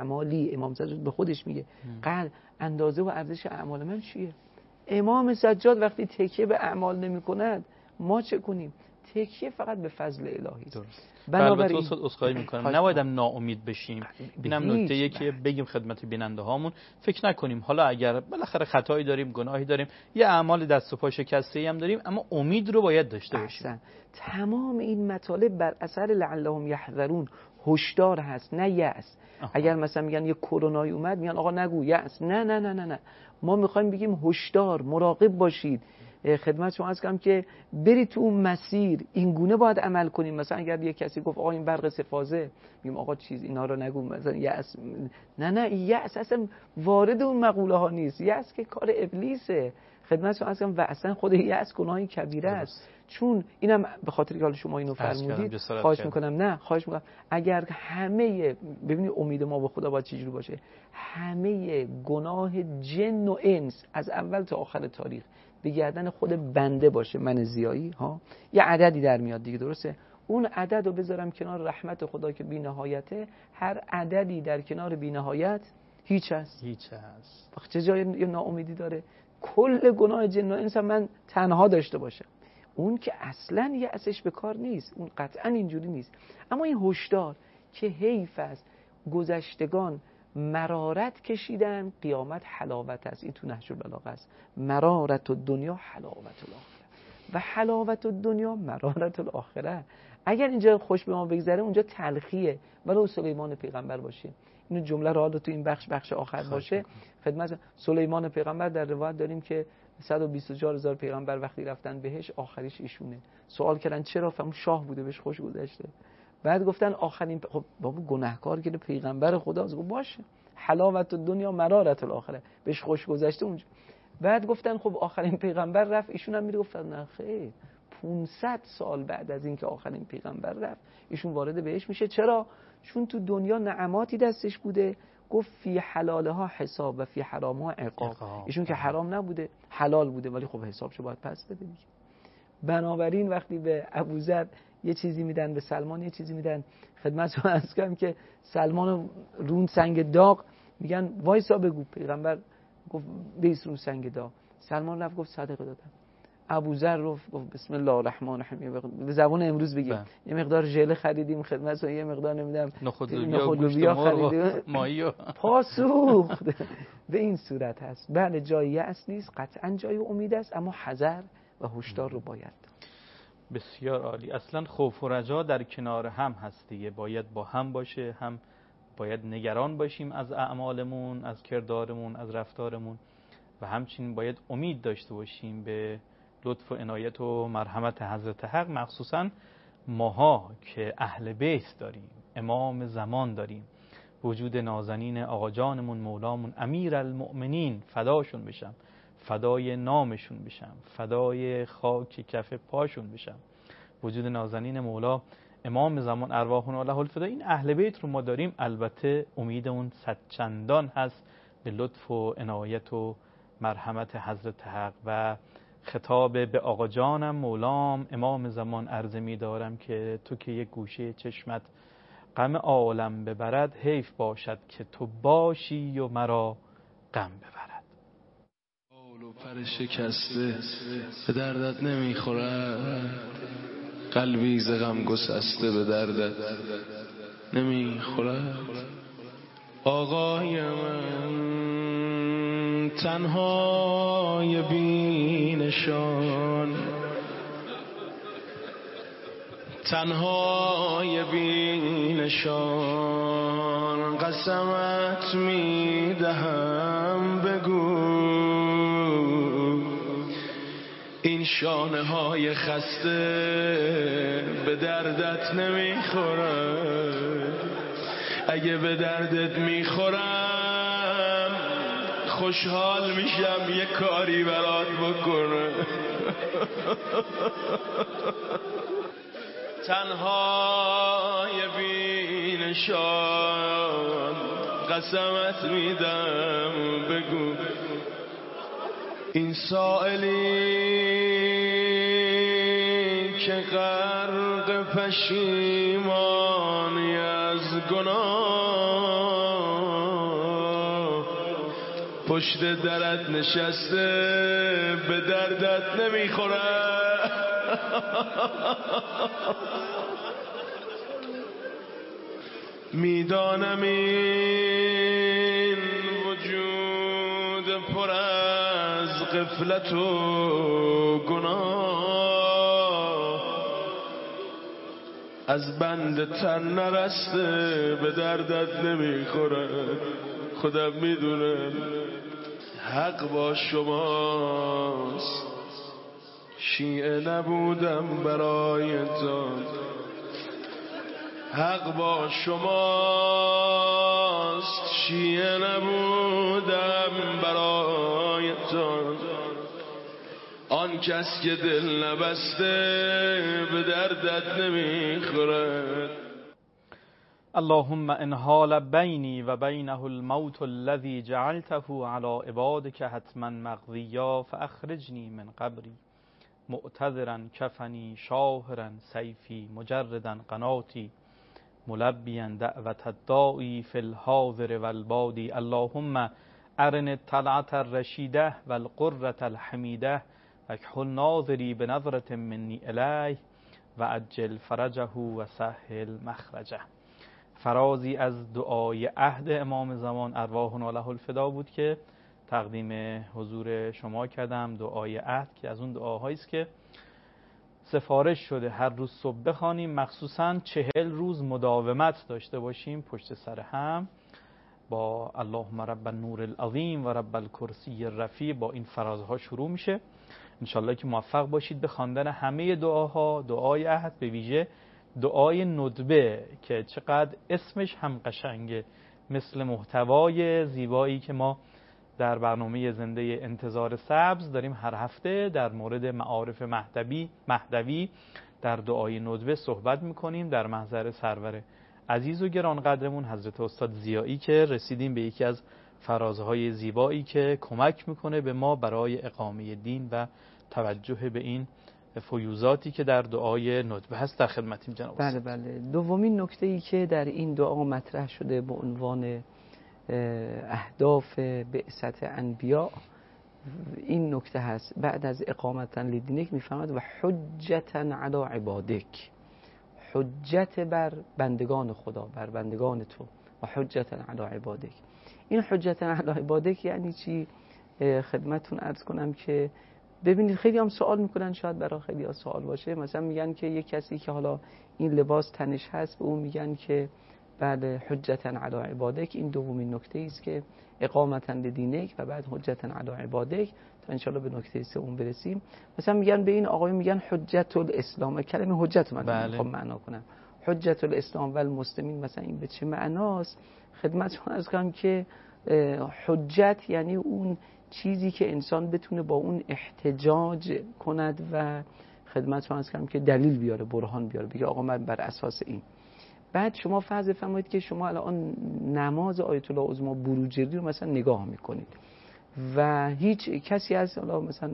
امام سجاد به خودش میگه قدر، اندازه و ارزش اعمال من چیه؟ امام سجاد وقتی تکیه به اعمال نمی کند، ما چه کنیم؟ تکیه فقط به فضل الهی. درست. بنابراین تو اسخای میکنم نبایدم ناامید بشیم. اینم نکته که بگیم خدمت بیننده هامون، فکر نکنیم حالا اگر بالاخره خطایی داریم، گناهی داریم، یه اعمال دست و پا شکسته‌ای هم داریم، اما امید رو باید داشته باشیم. تمام این مطالب بر اثر لعلهم یحذرون، هشدار هست نه یأس. اگر مثلا میگن یه کرونایی اومد، میگن آقا نگو یأس، نه نه نه نه نه، ما میخوایم بگیم هشدار، مراقب باشید. خدمت شما عرض کنم که برید تو اون مسیر، این گونه باید عمل کنیم. مثلا اگر یه کسی گفت آقا این برق سفازه، میگیم آقا چیز اینا رو نگو، مثلا یأس، نه یأس اصلا وارد اون مقوله ها نیست. یأس که کار ابلیسه. خدمت شما عرض کنم و اصلا خود یأس گناهی کبیره است. چون اینم به خاطر که حالا شما اینو فرمودید، خواهش میکنم اگر همه، ببینید امید ما به خدا باید چجوری باشه، همه گناه جن و انس از اول تا آخر تاریخ به گردن خود بنده باشه، من زیایی ها، یه عددی در میاد دیگه، درسته؟ اون عدد رو بذارم کنار رحمت خدا که بی نهایته، هر عددی در کنار بی نهایت هیچ هست. چه جای ناامیدی داره؟ کل گناه جن و انس من تنها داشته باشم، اون که اصلا یأسش به کار نیست، اون قطعا اینجوری نیست. اما این هشدار که حیف است گذشتگان مرارت کشیدن، قیامت حلاوت است. این تو نهج البلاغه است. مرارت الدنیا حلاوت الاخره و حلاوت الدنیا مرارت الاخره. اگر اینجا خوش به ما بگذره اونجا تلخیه، ولو سلیمان پیغمبر باشه. اینو جمله رو حالا تو این بخش آخر باشه. خدمت سلیمان پیغمبر در روایت داریم که 124,000 پیغمبر وقتی رفتن بهش، آخریش ایشونه. سوال کردن چرا؟ فهمون شاه بوده بهش خوش گذشته. بعد گفتن آخرین خب بابا گناهکار که پیغمبر خداست، گفت باشه حلاوت الدنیا مرارت الاخره، بهش خوش گذشته اونجا. بعد گفتن خب آخرین پیغمبر رفت، ایشون هم میره. گفتن نه خیر، 500 سال بعد از اینکه آخرین پیغمبر رفت ایشون وارد بهش میشه. چرا؟ چون تو دنیا نعماتی دستش بوده، گفت فی حلالها حساب و فی حرامها عقاب. ایشون که حرام نبوده حلال بوده، ولی خب حسابشو باید پس بده دیگه. بنابراین وقتی به ابوذر یه چیزی میدن، به سلمان یه چیزی میدن، خدمتتون عرض کنم که سلمان رون سنگ داغ، میگن وایسا بگو. پیغمبر گفت بیس رون سنگ داغ. سلمان رفت گفت صدقه دادم. ابوذر گفت بسم الله الرحمن الرحیم. به زبان امروز بگیم یه مقدار ژله خریدیم خدمتتون، یه مقدار نمیدونم نخود لوبیا خریدیم، ماهی پاسوخت. به این صورت هست. بله جای یأس نیست، قطعا جای امید است، اما حذر و هشدار رو باید. بسیار عالی. اصلا خوف و رجا در کنار هم هست دیگه، باید با هم باشه، هم باید نگران باشیم از اعمالمون، از کردارمون، از رفتارمون، و همچنین باید امید داشته باشیم به لطف و عنایت و مرحمت حضرت حق، مخصوصا ماها که اهل بیت داریم، امام زمان داریم، وجود نازنین آقا جانمون مولامون امیر المؤمنین، فداشون بشم، فدای نامشون بشم، فدای خاک کف پاشون بشم. وجود نازنین مولا امام زمان ارواحنا له الفدا، این اهل بیت رو ما داریم. البته امیدمون صد چندان هست به لطف و عنایت و مرحمت حضرت حق. و خطاب به آقا جانم مولام امام زمان عرض می دارم که تو که یک گوشه چشمت غم عالم ببرد، حیف باشد که تو باشی و مرا غم ببرد. و پر شکسته به دردت نمیخورد، قلبی ز غم گسسته به دردت نمیخورد. آقای من تنهای بی نشان، تنهای بی نشان، قسمت میدهم بگو این شانه های خسته به دردت نمیخورد. اگه به دردت میخورم خوشحال میشم یه کاری برات بکنم. تنهای بی نشان، قسمت میدم بگو این سائلی که غرق پشیمانی از گناه، پشت درت نشسته به دردت نمیخوره. میدانم این وجود پر از غفلت و گناه، از بند تن نرسته به دردت نمیخوره. خودم میدونم حق با شماست، شیعه نبودم برای تو. حق با شماست، شیعه نبودم برای تو. آن کس که دل نبسته به دردت نمیخورد. اللهم ان حال بینی و بینه الموت الذي جعلته على عبادك حتما مقضیا فاخرجنی من قبری معتذرا کفنی شاهرا سیفی مجردا قناتی ملبیا دعوت الداعی فی الحاضر والبادی. اللهم ارن الطلعة الرشیده والقرة الحمیده واکحل ناظری بنظرة منی الیه و عجل فرجه و سهل مخرجه. فرازی از دعای عهد امام زمان ارواحنا له الفدا بود که تقدیم حضور شما کردم. دعای عهد که از اون دعاهایی است که سفارش شده هر روز صبح بخوانیم، مخصوصا 40 روز مداومت داشته باشیم پشت سر هم با اللهم رب النور العظیم و رب الکرسی الرفیع. با این فرازها شروع میشه. انشالله که موفق باشید به خواندن همه دعاها، دعای عهد، به ویژه دعای ندبه که چقدر اسمش هم قشنگه، مثل محتوای زیبایی که ما در برنامه زنده انتظار سبز داریم هر هفته در مورد معارف مهدوی در دعای ندبه صحبت میکنیم در محضر سرور عزیز و گرانقدرمون حضرت استاد ضیایی که رسیدیم به یکی از فرازهای زیبایی که کمک میکنه به ما برای اقامه دین و توجه به این فیوزاتی که در دعای ندبه هست. در خدمتیم جناب بله بله. دومین نکته‌ای که در این دعا مطرح شده به عنوان اهداف بعثت انبیاء این نکته هست: بعد از اقامتا لدینک میفهمد و حجتا علی عبادک، حجت بر بندگان خدا، بر بندگان تو، و حجتا علی عبادک. این حجتا علی عبادک یعنی چی؟ خدمتتون عرض کنم که ببینید خیلی هم سوال میکنن، شاید برای خیلی ها سوال باشه، مثلا میگن که یک کسی که حالا این لباس تنش هست به اون میگن که بعد حجتا علی عبادک. این دومین نکته است که اقامتا لدینک و بعد حجتا علی عبادک، تا انشالله به نکته سوم برسیم. مثلا میگن به این آقای میگن حجت الاسلام. کلمه حجت من میخوام معنا کنم. حجت الاسلام و المسلمین، مثلا این به چه معناست؟ خدمتتون عرض کنم که حجت یعنی اون چیزی که انسان بتونه با اون احتجاج کند و خدمتتون عرض کنم که دلیل بیاره، برهان بیاره، بگه آقا من بر اساس این. بعد شما فرض فرمایید که شما الان نماز آیت الله عظما بروجردی رو مثلا نگاه میکنید و هیچ کسی از حالا مثلا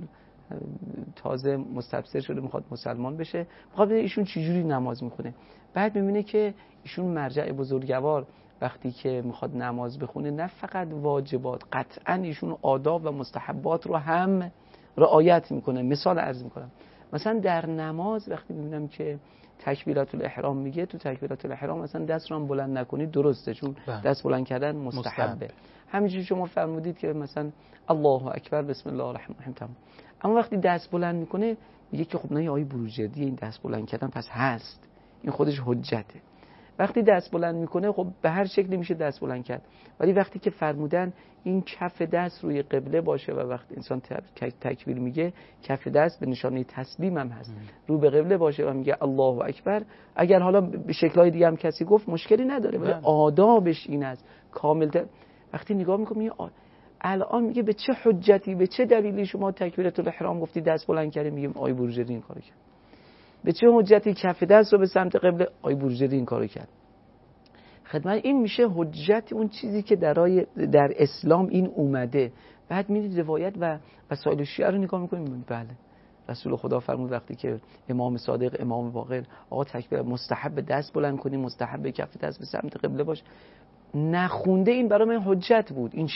تازه مستبصر شده میخواد مسلمان بشه، میخواد ببینه ایشون چجوری نماز میخونه. بعد میبینه که ایشون مرجع بزرگوار وقتی که میخواد نماز بخونه نه فقط واجبات، قطعا ایشون آداب و مستحبات رو هم رعایت میکنه. مثال عرض میکنم، مثلا در نماز وقتی میبینم که تکبیرات الاحرام میگه، تو تکبیرات الاحرام مثلا دست رو هم بلند نکنید، درسته، چون دست بلند کردن مستحبه. همینجوری شما فرمودید که مثلا الله اکبر بسم الله الرحمن الرحیم تمام. اما وقتی دست بلند میکنه میگه که خب نه آیه بروجردی این دست بلند کردن پس هست، این خودش حجته. وقتی دست بلند میکنه خب به هر شکلی میشه دست بلند کرد، ولی وقتی که فرمودن این کف دست روی قبله باشه و وقتی انسان تکبیر میگه کف دست به نشانه تسلیم هم هست، رو به قبله باشه و میگه الله اکبر. اگر حالا به شکل‌های دیگه هم کسی گفت مشکلی نداره، ولی آدابش این است کامل. وقتی نگاه میکنم الان میگه به چه حجتی، به چه دلیلی شما تکبیرات الاحرام گفتی دست بلند کردی؟ میگیم آیه بروجردی این کارو کرد. به چه حجتی کف دست رو به سمت قبله؟ آیه بروجردی این کارو کرد. خدمت این میشه حجت اون چیزی که در اسلام این اومده. بعد میرید روایت و وسایل شیعه رو نگاه میکنیم، بله رسول خدا فرمود وقتی که امام صادق امام باقر آقا تکبیر مستحب دست بلند کنی، مستحب کف دست به سمت قبله باش، نخونده این برای من حجت بود. این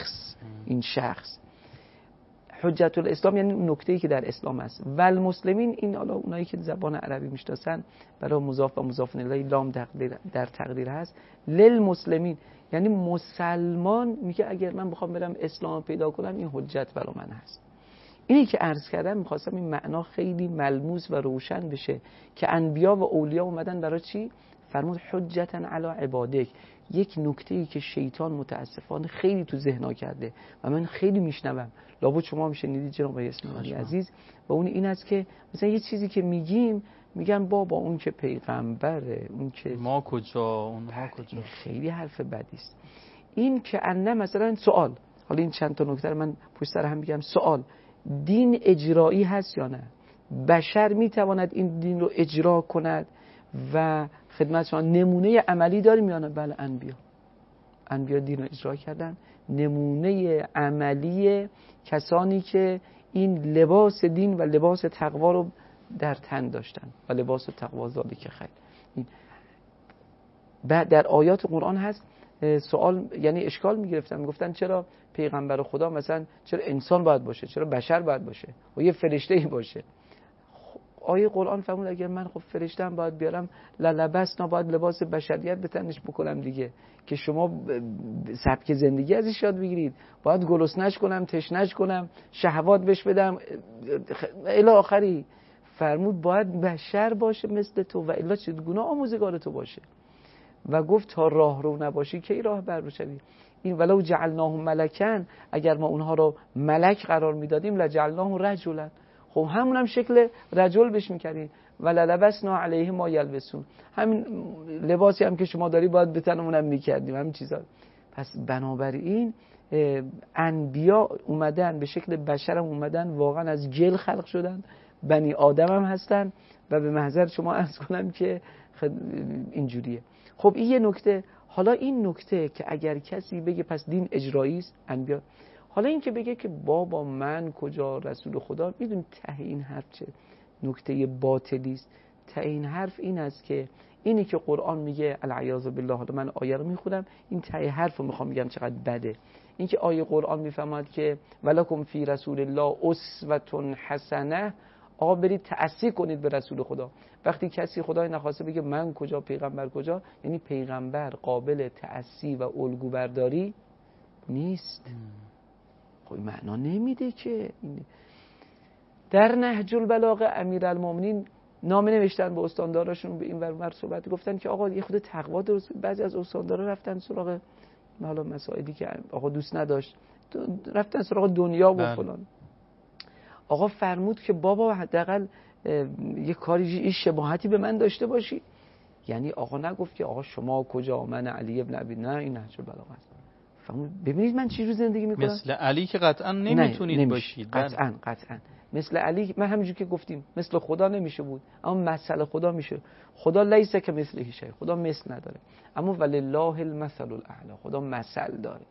شخص حجت الاسلام یعنی نکته‌ای که در اسلام است. و المسلمین، این حالا اونایی که زبان عربی میشناسن برای مضاف و مضاف الیه لام در تقدیر هست. للمسلمین یعنی مسلمان میگه اگر من بخوام برم اسلام پیدا کنم این حجت برای من هست. اینی که عرض کردم می‌خواستم این معنا خیلی ملموس و روشن بشه که انبیا و اولیا اومدن برای چی؟ فرمود حجتا علی عبادک. یک نکته‌ای که شیطان متاسفانه خیلی تو ذهنا کرده و من خیلی میشنوم، لابد شما هم شنیدید جناب اسماعیلی عزیز، و اون این است که مثلا یه چیزی که میگن بابا اون که پیغمبره، اون که ما کجا اونها کجا. این خیلی حرف بدی است. این که انه مثلا سوال، حالا این چند تا نکته من پشت سر هم میگم. سوال، دین اجرایی هست یا نه؟ بشر میتواند این دین رو اجرا کند و خدمت شما نمونه عملی داریم یا نه؟ بله، انبیا دین رو اجرا کردن. نمونه عملی کسانی که این لباس دین و لباس تقوا رو در تن داشتن و لباس تقوا ذالک خیر. بعد در آیات قرآن هست سوال، یعنی اشکال میگرفتن، میگفتن چرا پیغمبر خدا مثلا چرا انسان باید باشه، چرا بشر باید باشه و یه فرشته‌ای باشه؟ آیه قرآن فرمود اگر من خب فرشته‌ام باید بیارم لباسنا، باید لباس بشریت به تنش بکنم دیگه، که شما سبک زندگی ازش یاد بگیرید. باید گرسنه‌اش کنم، تشنه‌اش کنم، شهوات بهش بدم الی آخری. فرمود باید بشر باشه مثل تو و الا چگونه آموزگار تو باشه. و گفت تا راه رو نباشی کی راه بر رو شوی. این ولو جعلناهم ملکن، اگر ما اونها رو ملک قرار میدادیم لجعلناهم رجلا، خب همون هم شکل رجل بهش میکردیم. وللبسنا علیهم ما یلبسون، همین لباسی هم که شما داری باید به تنمون هم میکردیم، همین چیزا. پس بنابراین انبیا اومدن به شکل بشر هم اومدن، واقعا از گل خلق شدن، بنی آدم هم هستن و به محضر شما عرض کنم که اینجوریه. خب این یه نکته. حالا این نکته که اگر کسی بگه پس دین اجرایی است، انبیا، حالا این که بگه که بابا من کجا رسول خدا، میدون ته این حرف چه نکته باطلی است. ته این حرف این است که اینی که قرآن میگه العیاذ بالله، حالا من آیه رو میخونم، این ته حرف رو میخوام بگم چقدر بده. این که آیه قرآن میفهمد که ولکم فی رسول الله اسوة حسنه، آقا برید تأسی کنید به رسول خدا. وقتی کسی خدای نخواسته بگه من کجا پیغمبر کجا، یعنی پیغمبر قابل تأسی و الگو برداری نیست. خب معنا نمیده که. در نهج البلاغه امیرالمومنین نامه نوشتن به استانداراشون به این ور صحبت، گفتن که آقا یه خود تقوا درست. بعضی از استاندارا رفتن سراغ حالا مسائلی که آقا دوست نداشت، رفتن سراغ دنیا و فلان. آقا فرمود که بابا حداقل یه کاری شباهتی به من داشته باشی. یعنی آقا نگفت که آقا شما کجا، من علی ابن ابی، نه، این نهج البلاغه است. ببینید من چی رو زندگی میکنم. مثل علی که قطعا نمیتونید باشید. قطعا مثل علی، من همینجور که گفتیم مثل خدا نمیشه بود، اما مثل خدا میشه. خدا لیس که مثل هیچ، خدا مثل نداره، اما ولله المثل الاعلی، خدا مثل داره.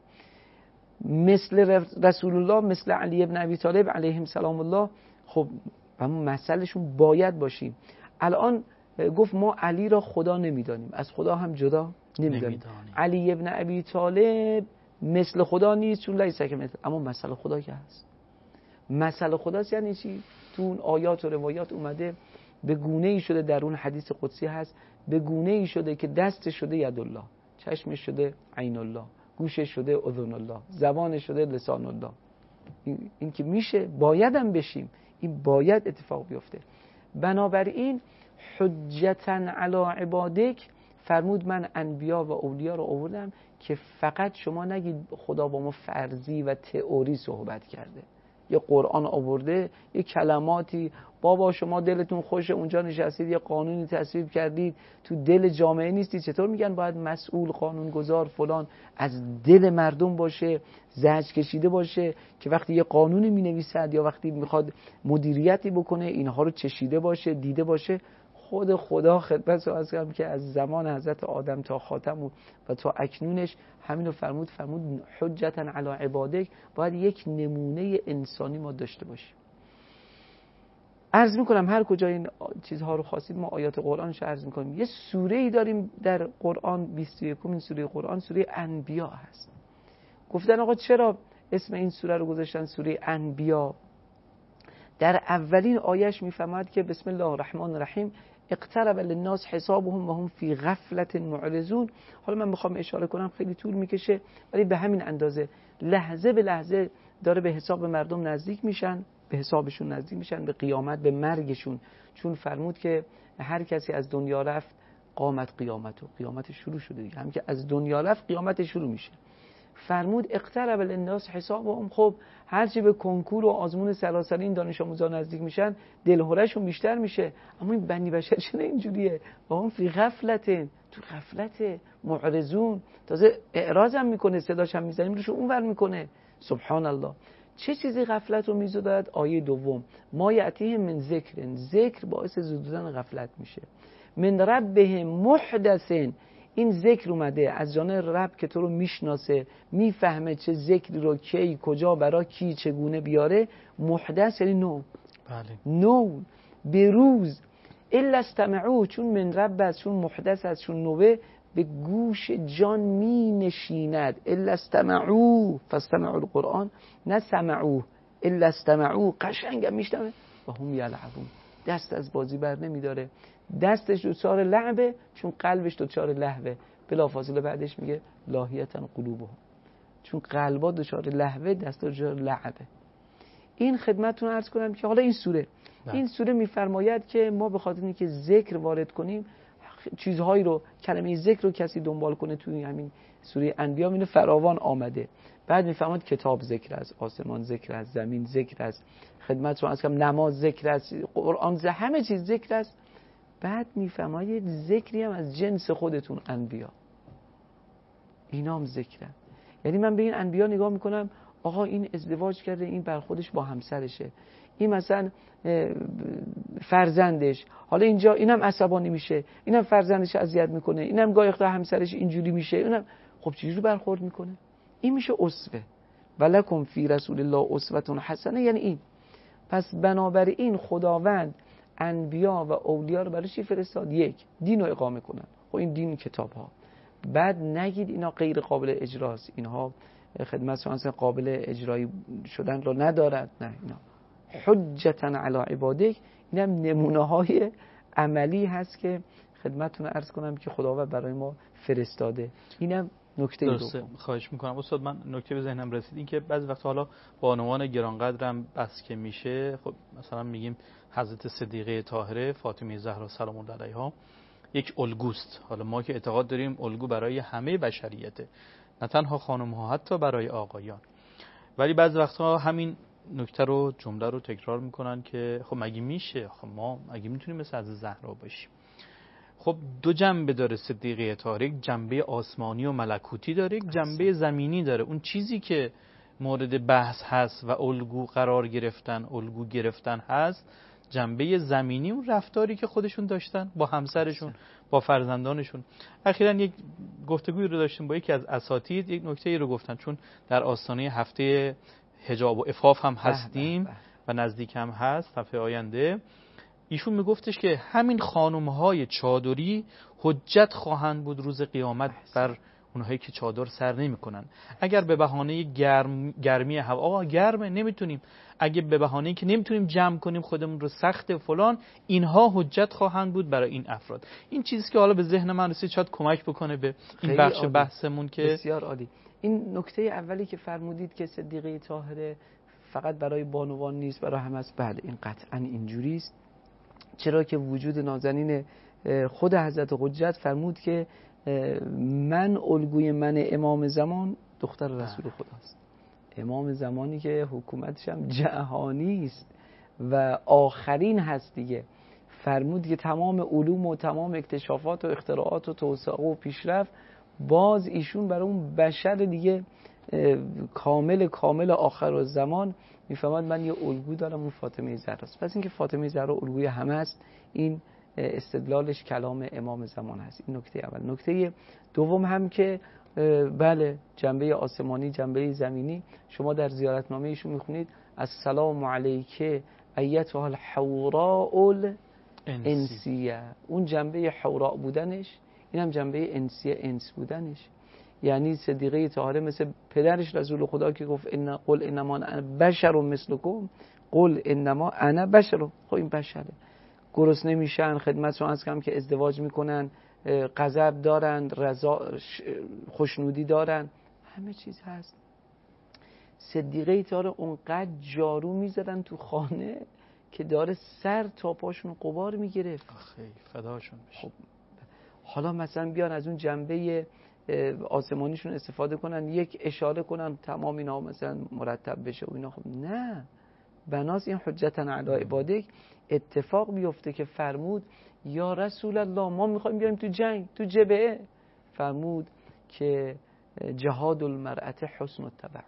مثل رسول الله، مثل علی ابن ابی طالب علیهم سلام الله، خب اما مثلشون باید باشیم. الان گفت ما علی را خدا نمیدانیم، از خدا هم جدا نمیدانیم. علی ابن ابی طالب مثل خدا نیست، چون لیس که مثل، اما مثل خدا که هست. مثل خداست یعنی چی؟ تو اون آیات و روایات اومده به گونه ای شده، در اون حدیث قدسی هست به گونه ای شده که دست شده ید الله، چشمش شده عین الله، گوشش شده اذن الله، زبانش شده لسان الله. این که میشه، بایدم بشیم، این باید اتفاق بیفته. بنابراین حجتا علی عبادک فرمود من انبیا و اولیا رو آوردم که فقط شما نگید خدا با ما فرضی و تئوری صحبت کرده. یه قرآن آورده، یه کلماتی، بابا شما دلتون خوشه اونجا نشستید یه قانونی تصویب کردید، تو دل جامعه نیستی، چطور میگن باید مسئول، قانونگذار، فلان از دل مردم باشه، زجر کشیده باشه که وقتی یه قانونی مینویسد یا وقتی میخواد مدیریتی بکنه اینها رو چشیده باشه، دیده باشه. خود خدا خدمت عرض کردم که از زمان حضرت آدم تا خاتم و تا اکنونش همینو فرمود حجتا علی عبادک، باید یک نمونه انسانی ما داشته باشیم. عرض میکنم هر کجا این چیزها رو خواستید ما آیات قرآنش عرض میکنیم. یه سوره‌ای داریم در قرآن 21 این سوره قرآن، سوره انبیا هست. گفتن آقا چرا اسم این سوره رو گذاشتن سوره انبیا؟ در اولین آیش میفهمد که بسم الله الرحمن الرحیم اقترب للناس حسابهم و هم فی غفلت معرضون. حالا من میخوام اشاره کنم خیلی طول میکشه، ولی به همین اندازه لحظه به لحظه داره به حساب مردم نزدیک میشن، به حسابشون نزدیک میشن، به قیامت، به مرگشون. چون فرمود که هر کسی از دنیا رفت قامت قیامت شروع شده دیگه. هم که از دنیا رفت قیامت شروع میشه. فرمود اقترب للناس حسابهم. خب هرچی به کنکور و آزمون سراسری این دانش آموزا نزدیک میشن دلهرهشون بیشتر میشه. اما این بنی بشر چرا اینجوریه؟ با هم فی غفلت، تو غفلت معرضون، تازه اعراض هم میکنه، صداش هم میزنیم روش اونور میکنه. سبحان الله. چه چیزی غفلت رو میزداد؟ آیه دوم ما یأتیهم من ذکر باعث زدودن غفلت میشه. من ربهم محدث، این ذکر اومده از جانب رب که تو رو میشناسه، میفهمه چه ذکری رو کی کجا برای کی چگونه بیاره. محدث یعنی نو، نو به روز. الا استمعوه، چون من رب است، چون محدث است، چون نوه، به گوش جان می نشیند. الا استمعوه فاستمعوا القرآن، نه سمعوه، الا استمعوه قشنگم میشنوه و هم یلعبون، دست از بازی بر نمیداره، دستش دوچار لعبه چون قلبش دوچار لهوه. بلافاصله بعدش میگه لاهیتن قلوبهم، چون قلبا دوچار لهوه دستا دوچار لعبه. این خدمتتون عرض کنم که حالا این سوره میفرماید که ما به خاطر اینکه ذکر وارد کنیم چیزهایی رو، کلمه ذکر رو کسی دنبال کنه توی همین سوره انبیا اینو فراوان آمده. بعد میفهمد کتاب ذکر است، آسمان ذکر است، زمین ذکر است، خدمت رو عرض کنم نماز ذکر است، قرآن همه چیز ذکر است. بعد میفهمید ذکری هم از جنس خودتون انبیا، اینا هم ذکرن. یعنی من به این انبیا نگاه میکنم، آقا این ازدواج کرده، این بر خودش با همسرشه، این مثلا فرزندش، حالا اینجا اینم عصبانی میشه، اینم فرزندش اذیت میکنه، اینم گاهی وقتا همسرش اینجوری میشه، اینم خب چجوری برخورد میکنه؟ این میشه اسوه. ولکم فی رسول الله اسوه حسنه، یعنی این. پس بنابراین خداوند انبیا و اولیا رو برای چی فرستاد؟ یک، دین رو اقامه کنن. خب این دین کتاب ها. بعد نگید اینا غیر قابل اجراست، اینها خدمت شما قابل اجرایی شدن رو ندارد. نه، اینا حجتا علی عبادک، اینم نمونه های عملی هست که خدمتتون عرض کنم که خداوند برای ما فرستاده. اینم نکته دوم. خواهش میکنم استاد، من نکته به ذهنم رسید، این که بعضی وقتا حالا بانوان گرانقدرم بس که میشه، خب مثلا میگیم حضرت صدیقه طاهره فاطمه زهرا سلام الله علیها یک الگوست. حالا ما که اعتقاد داریم الگو برای همه بشریته، نه تنها خانم ها، حتی برای آقایان. ولی بعضی وقتا همین نکته رو، جمله رو تکرار میکنن که خب مگه میشه، خب ما مگه میتونیم مثل حضرت زهرا باشیم؟ خب دو جنبه داره صدیقه طاهره، یک جنبه آسمانی و ملکوتی داره، یک جنبه زمینی داره. اون چیزی که مورد بحث هست و الگو قرار گرفتن، الگو گرفتن هست، جنبه زمینی، اون رفتاری که خودشون داشتن با همسرشون، با فرزندانشون. اخیراً یک گفتگوی رو داشتیم با یکی از اساتید، یک نکته‌ای رو گفتن، چون در آستانه هفته حجاب و عفاف هم هستیم و نزدیک هم هست هفته آینده، ایشون میگفتش که همین خانم‌های چادری حجت خواهند بود روز قیامت بر اونهایی که چادر سر نمی‌کنن. اگر به بهانه گرمی هوا، آقا گرمه نمیتونیم، اگه به بهانه‌ای که نمیتونیم جمع کنیم خودمون رو سخت فلان، اینها حجت خواهند بود برای این افراد. این چیزی که حالا به ذهن من رسید شاید کمک بکنه به این بخش عالی. بحثمون که بسیار عالی. این نکته اولی که فرمودید که صدیقه طاهره فقط برای بانوان نیست، برای همه است. بله این قطعا اینجوری است، چرا که وجود نازنین خود حضرت حجت فرمود که من الگوی من امام زمان دختر رسول خداست. امام زمانی که حکومتش هم جهانی است و آخرین هست دیگه. فرمود که تمام علوم و تمام اکتشافات و اختراعات و توسعه و پیشرفت باز ایشون برای اون بشر دیگه کامل آخر و زمان میفهمد من یه الگو دارم، اون فاطمه زهرا است. پس اینکه فاطمه زهرا الگوی همه است، این استدلالش کلام امام زمان هست. این نکته اول. نکته دوم هم که بله جنبه آسمانی، جنبه زمینی، شما در زیارتنامه ایشون میخونید السلام علیک ایتها الحوراء الانسیه، اون جنبه حوراء بودنش، این هم جنبه انسیه، انس بودنش. یعنی صدیقه طاهره مثل پدرش رسول خدا که گفت قل انما انا بشر مثلکم، قل انما انا بشر. خب این بشره، گرسنه میشن، خدمتشون از کم که ازدواج میکنن، غضب دارن، رضا، خوشنودی دارن، همه چیز هست. صدیقه طاهره اونقدر جارو میزدن تو خانه که داره سر تا پاشون غبار میگرفت. خیلی فداشون بشه. خب حالا مثلا بیان از اون جنبه آسمانیشون استفاده کنن، یک اشاره کنن تمام اینا مثلا مرتب بشه و اینا. خب نه، بناس این حجتا علی عبادک اتفاق بیفته که فرمود یا رسول الله ما میخوایم بیایم تو جنگ، تو جبهه. فرمود که جهاد المرأة حسن التبعل،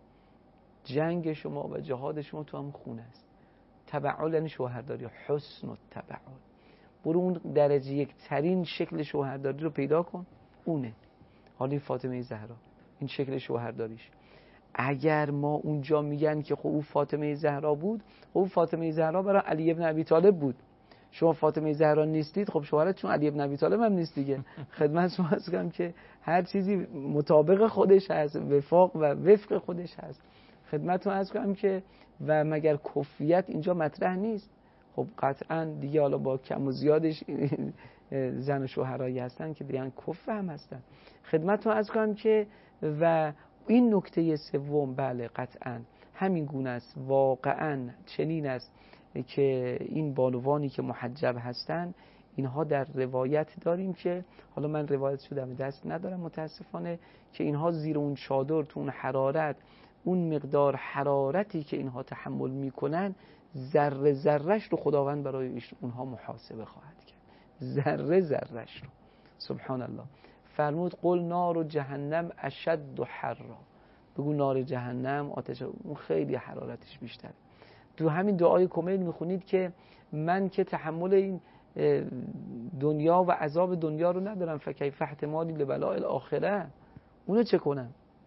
جنگ شما و جهاد شما تو هم خونه است. تبعل یعنی شوهرداری، حسن التبعل، برو اون درجه یک ترین شکل شوهرداری رو پیدا کن، اونه. حالا فاطمه زهرا این شکل شوهرداریش. اگر ما اونجا میگن که خب او فاطمه زهرا بود، خب او فاطمه زهرا برای علی ابن ابی طالب بود. شما فاطمه زهرا نیستید، خب شوهرت چون علی ابن ابی طالب هم نیست دیگه. خدمت شما هستم که هر چیزی مطابق خودش هست، وفاق و وفق خودش هست. خدمتتون عرض کنم که و مگر کفریت اینجا مطرح نیست. خب قطعا دیگه حالا با کم و زیادش زن و شوهرایی هستن که دیگه کفر هم هستن. خدمتتون عرض کنم که و این نکته سوم، بله قطعا همین گونه است، واقعا چنین است که این بانوانی که محجب هستن، اینها در روایت داریم که حالا من روایت شدم دست ندارم متاسفانه، که اینها زیر اون چادر تو اون حرارت، اون مقدار حرارتی که اینها تحمل میکنن، ذره ذرهش رو خداوند برای اونها محاسبه خواهد کرد. ذره ذرهش رو. سبحان الله. فرمود قل نار جهنم اشد حرا، بگو نار جهنم، آتش اون خیلی حرارتش بیشتره. تو همین دعای کمیل میخونید که من که تحمل این دنیا و عذاب دنیا رو ندارم، فکیف احتمالی لبلاء الاخره، اونو چه کنم؟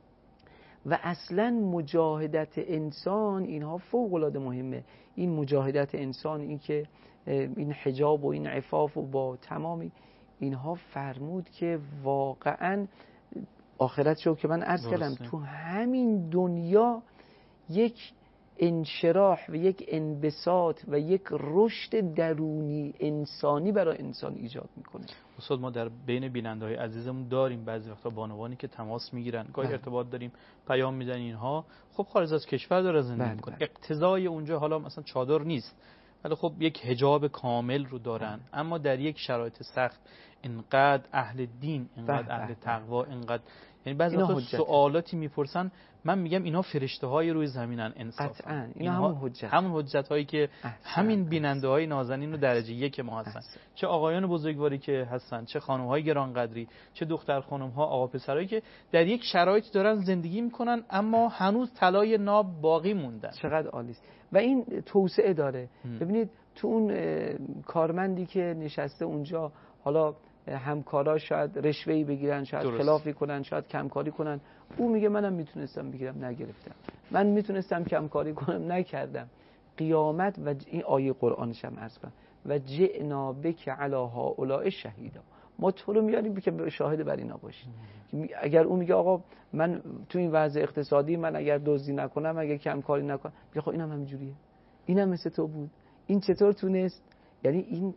و اصلا مجاهدت انسان اینها فوق العاده مهمه. این مجاهدت انسان، این که این حجاب و این عفاف و با تمامی اینها فرمود که واقعا آخرت شو که من عرض کردم تو همین دنیا یک انشراح و یک انبساط و یک رشد درونی انسانی برای انسان ایجاد میکنه. استاد ما در بین بیننده‌های عزیزمون داریم بعضی وقتا بانوانی که تماس میگیرن، گاهی ارتباط داریم، پیام میدن، اینها خب خارج از کشور داره زندگی میکنه، اقتضای اونجا حالا مثلا چادر نیست ولی خب یک حجاب کامل رو دارن، اما در یک شرایط سخت اینقدر اهل دین، اینقدر اهل تقوا، اینقدر یعنی بعضی وقتا سوالاتی میپرسن، من میگم اینا فرشته های روی زمینن انصافا. قطعاً اینا همون حجت هایی که همین بیننده های نازنین و درجه یک ما هستن، چه آقایان بزرگواری که هستن، چه خانم های گرانقدری، چه دختر خانم ها، آقا پسرایی که در یک شرایط دارن زندگی میکنن اما هنوز طلای ناب باقی موندن. چقدر عالی است. و این توسعه داره. ببینید تو اون کارمندی که نشسته اونجا، حالا همکارا شاید رشوه‌ای بگیرن، شاید خلافی کنن، شاید کمکاری کنن، او میگه منم میتونستم بگیرم نگرفتم، من میتونستم کمکاری کنم نکردم. قیامت و این آیه قرآنش هم عرض کنم و جئنا بک علی هؤلاء شهیدا، ما تو رو میاریم که شاهد بر اینا باشی. اگر او میگه آقا من تو این وضع اقتصادی من اگر دزدی نکنم، اگر کمکاری نکنم، میگه خب اینم همینجوریه، اینم مثل تو بود، این چطور تونست؟ یعنی این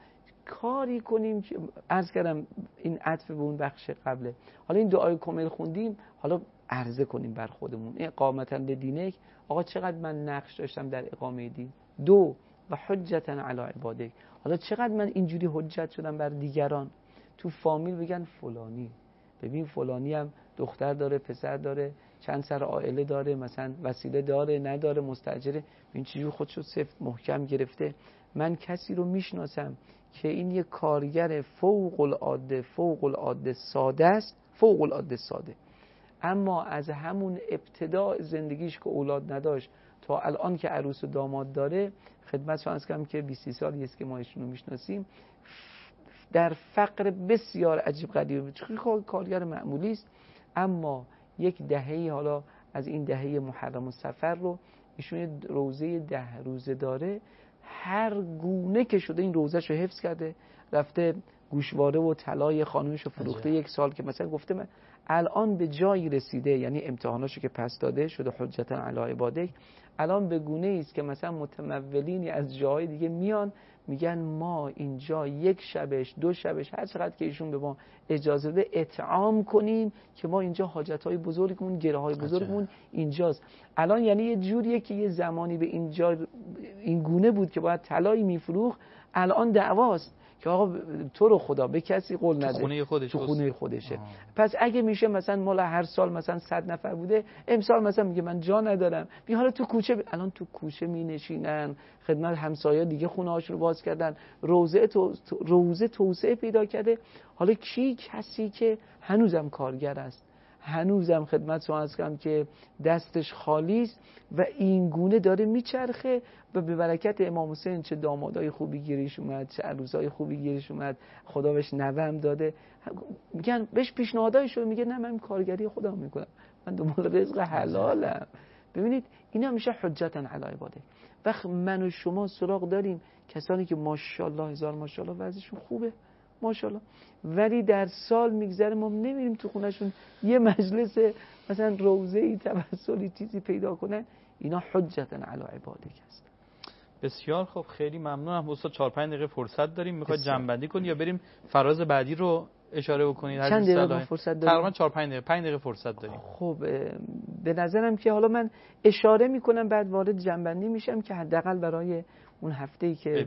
کاری کنیم که عرض کردم این عطف به اون بخش قبله. حالا این دعای کمیل خوندیم، حالا عرضه کنیم بر خودمون اقامتا لدینک، آقا چقدر من نقش داشتم در اقامه دین. دو و حجتا علی عبادک، حالا چقدر من اینجوری حجت شدم بر دیگران. تو فامیل بگن فلانی، ببین فلانی هم دختر داره، پسر داره، چند سر عائله داره، مثلا وسیله داره نداره، مستاجره، این چیزو خودشو سفت محکم گرفته. من کسی رو میشناسم که این یک کارگر فوق العاده ساده است، فوق العاده ساده، اما از همون ابتداء زندگیش که اولاد نداشت تا الان که عروس و داماد داره، خدمت شما کنم که 20 سالی است که ما ایشونو میشناسیم، در فقر بسیار عجیب غریب، چون کارگر معمولی است، اما یک دهه حالا از این دهه محرم و صفر رو ایشون روزه 10 روزه داره، هر گونه که شده این روزه‌شو حفظ کرده، رفته گوشواره و طلای خانومشو فروخته 1 سال، که مثلا گفته من الان به جایی رسیده، یعنی امتحاناشو که پس داده شده حجتا علی عبادک، الان به گونه‌ای است که مثلا متمولینی از جاهای دیگه میان میگن ما اینجا 1 شبش 2 شبش هر چقدر که ایشون به ما اجازه بده اطعام کنیم که ما اینجا حاجت‌های بزرگمون، گره‌های بزرگمون اینجاست. الان یعنی یه جوریه که یه زمانی به اینجا این گونه بود که باید طلایی میفروخت، الان دعواست که آقا تو رو خدا به کسی قول نده، تو خونه خودشه. پس اگه میشه مثلا مال هر سال مثلا 100 نفر بوده، امسال مثلا میگه من جا ندارم، بی حالا تو کوچه الان تو کوچه مینشینن، خدمت همسایه دیگه خونه هاشون رو باز کردن، روزه توسعه پیدا کرده. حالا کسی که هنوزم کارگر است، هنوزم خدمت شما عرض کنم که دستش خالی است و این گونه داره میچرخه و به برکت امام حسین چه دامادای خوبی گیرش اومد، چه عروسای خوبی گیرش اومد، خدا بهش نوام داده، میگن بهش پیشنهادای شده، میگه نه من کارگری خودم میکنم، من دنبال رزق حلالم. ببینید اینا میشه حجتا علی عباده. وقت من و شما سراغ داریم کسانی که ماشاءالله هزار ماشاءالله وضعشون خوبه ماشاءالله، ولی در سال میگذره ما نمیریم تو خونهشون یه مجلس مثلا روضه‌ای توسلی چیزی پیدا کنن. اینا حجتا علی عبادک است. بسیار خوب، خیلی ممنونم استاد. 4-5 دقیقه فرصت داریم، میخواید جمع‌بندی کنید یا بریم فراز بعدی رو اشاره بکنید؟ چند دقیقه فرصت داریم؟ تقریبا 4-5 دقیقه، 5 دقیقه فرصت داریم. خب به نظرم که حالا من اشاره میکنم بعد وارد جمع‌بندی میشم که حداقل برای اون هفته‌ای که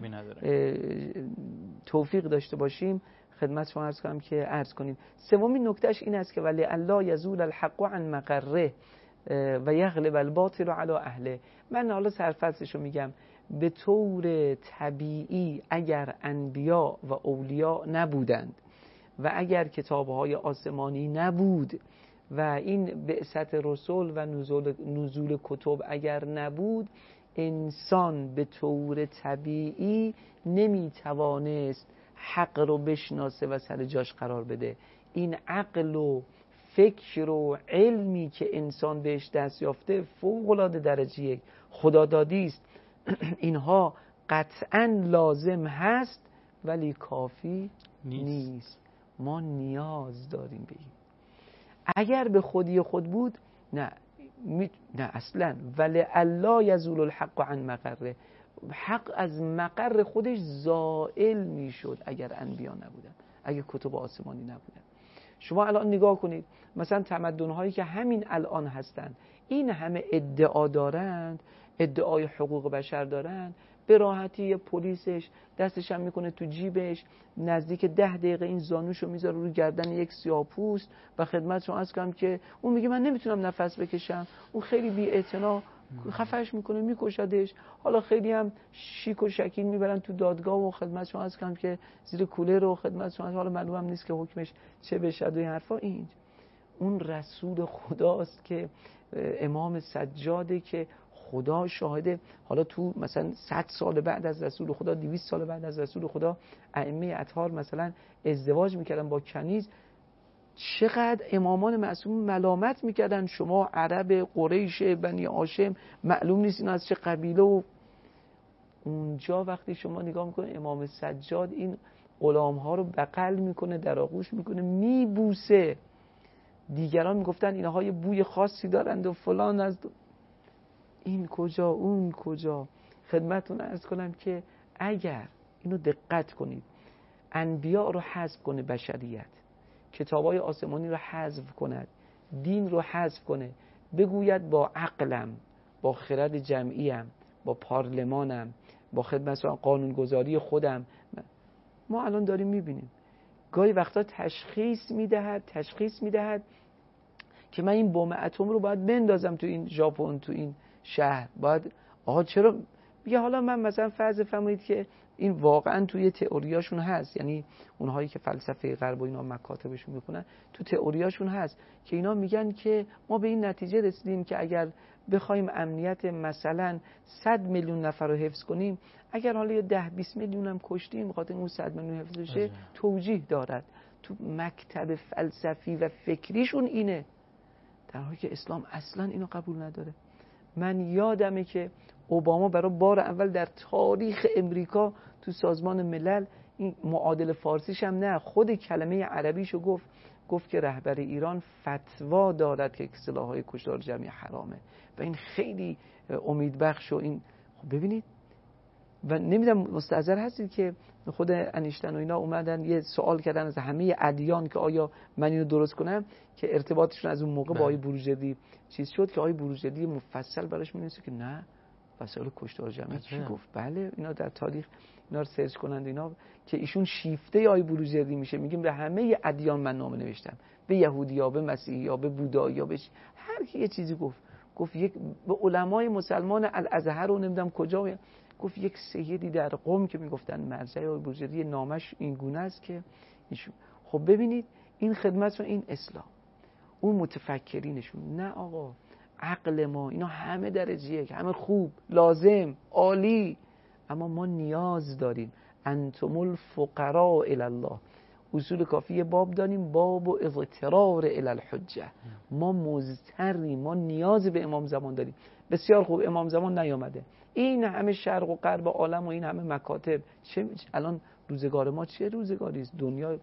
توفیق داشته باشیم خدمت شما عرض کنم که عرض کنیم. سومین نکتهش این است که ولی الله یزول الحق عن مقره و یغلب الباطل علی اهله. من حالا سرفصلشو میگم. به طور طبیعی اگر انبیا و اولیاء نبودند و اگر کتاب‌های آسمانی نبود و این بعثت رسول و نزول کتب اگر نبود، انسان به طور طبیعی نمیتوانست حق رو بشناسه و سر جاش قرار بده. این عقل و فکر و علمی که انسان بهش دست یافته فوق‌العاده درجه یک خدادادی است. اینها قطعاً لازم هست ولی کافی نیست. ما نیاز داریم به این. اگر به خودی خود بود نه اصلا. ولی الله یزول الحق عن مقره، حق از مقر خودش زائل میشد اگر انبیا نبودن، اگر کتب آسمانی نبودن. شما الان نگاه کنید مثلا تمدن‌هایی که همین الان هستند، این همه ادعا دارند، ادعای حقوق بشر دارند، به راحتی پلیسش دستش هم میکنه تو جیبش، نزدیک 10 دقیقه این زانوشو میذاره روی گردن یک سیاه‌پوست و خدمتشون عرض کنم که اون میگه من نمیتونم نفس بکشم، اون خیلی بی‌اعتنا خفش میکنه میکشدش. حالا خیلی هم شیک و شکیل میبرن تو دادگاه و خدمتشون عرض کنم که زیر کوله رو خدمتشون، حالا معلوم هم نیست که حکمش چه بشه و این حرفا. این اون رسول خداست که امام سجاده که خدا شاهده. حالا تو مثلا 100 سال بعد از رسول خدا، 200 سال بعد از رسول خدا، ائمه اطهار مثلا ازدواج میکردن با کنیز، چقدر امامان معصوم ملامت میکردن شما عرب قریش بنی هاشم معلوم نیست اینا از چه قبیله. و اونجا وقتی شما نگاه میکنه امام سجاد این غلام ها رو بغل میکنه، در آغوش میکنه، میبوسه. دیگران میگفتن اینها یه بوی خاصی دارند و فلان، از این کجا اون کجا. خدمتتون عرض کنم که اگر اینو دقت کنید، انبیا رو حذف کنه بشریت، کتابای آسمانی رو حذف کند، دین رو حذف کنه، بگوید با عقلم، با خرد جمعیم، با پارلمانم، با خدمت قانونگذاری خودم. ما الان داریم میبینیم گاهی وقتا تشخیص میدهد که من این بمب اتم رو باید بندازم تو این ژاپن، تو این شهر. باید چرا میگه حالا من مثلا فرض فرمایید که این واقعا توی تئوریاشون هست، یعنی اونهایی که فلسفه غرب و اینا مکاتبشون میکنن تو تئوریاشون هست که اینا میگن که ما به این نتیجه رسیدیم که اگر بخوایم امنیت مثلا 100 میلیون نفر رو حفظ کنیم، اگر حالا یه 10-20 میلیون هم کشتیم بخاطر اون 100 میلیون حفظ بشه توجیه دارد. تو مکتب فلسفی و فکریشون اینه، در حالی که اسلام اصلا اینو قبول نداره. من یادمه که اوباما برای بار اول در تاریخ امریکا تو سازمان ملل این معادل فارسیش هم نه، خود کلمه عربیشو گفت که رهبر ایران فتوا دارد که سلاح‌های کشتار جمعی حرامه و این خیلی امیدبخش. و این خب ببینید، و نمیدونم مستحضر هستید که خود انیشتین و اینا اومدن یه سوال کردن از همه ادیان که آیا من اینو درست کنم، که ارتباطشون از اون موقع با آقای بروجردی چیز شد که آقای بروجردی مفصل براش می‌نویسه که نه وسایل کشتار جمعی چی گفت. بله اینا در تاریخ اینا رو سرچ کنند اینا، که ایشون شیفته آقای بروجردی میشه. میگیم به همه ادیان من نامه نوشتم، به یهودی‌ها، به مسیحی‌ها، به بودایی‌ها، به هر کی یه چیزی گفت یک به علمای مسلمان الازهر رو نمیدونم کجا، گفت یک سیدی در قم که میگفتن مرجع آقای بروجردی نامش این گونه است که ایشون. خب ببینید این خدمت رو، این اسلام، اون متفکرینشون، نه آقا عقل ما اینا همه درجه یک، همه خوب، لازم، عالی، اما ما نیاز داریم. انتم الفقراء الی الله. اصول کافی باب داریم، باب و اضطرار الی الحجه. ما مضطریم، ما نیاز به امام زمان داریم. بسیار خوب، امام زمان نیامده، این همه شرق و غرب عالم و این همه مکاتب، الان روزگار ما چه روزگاری است؟ دنیا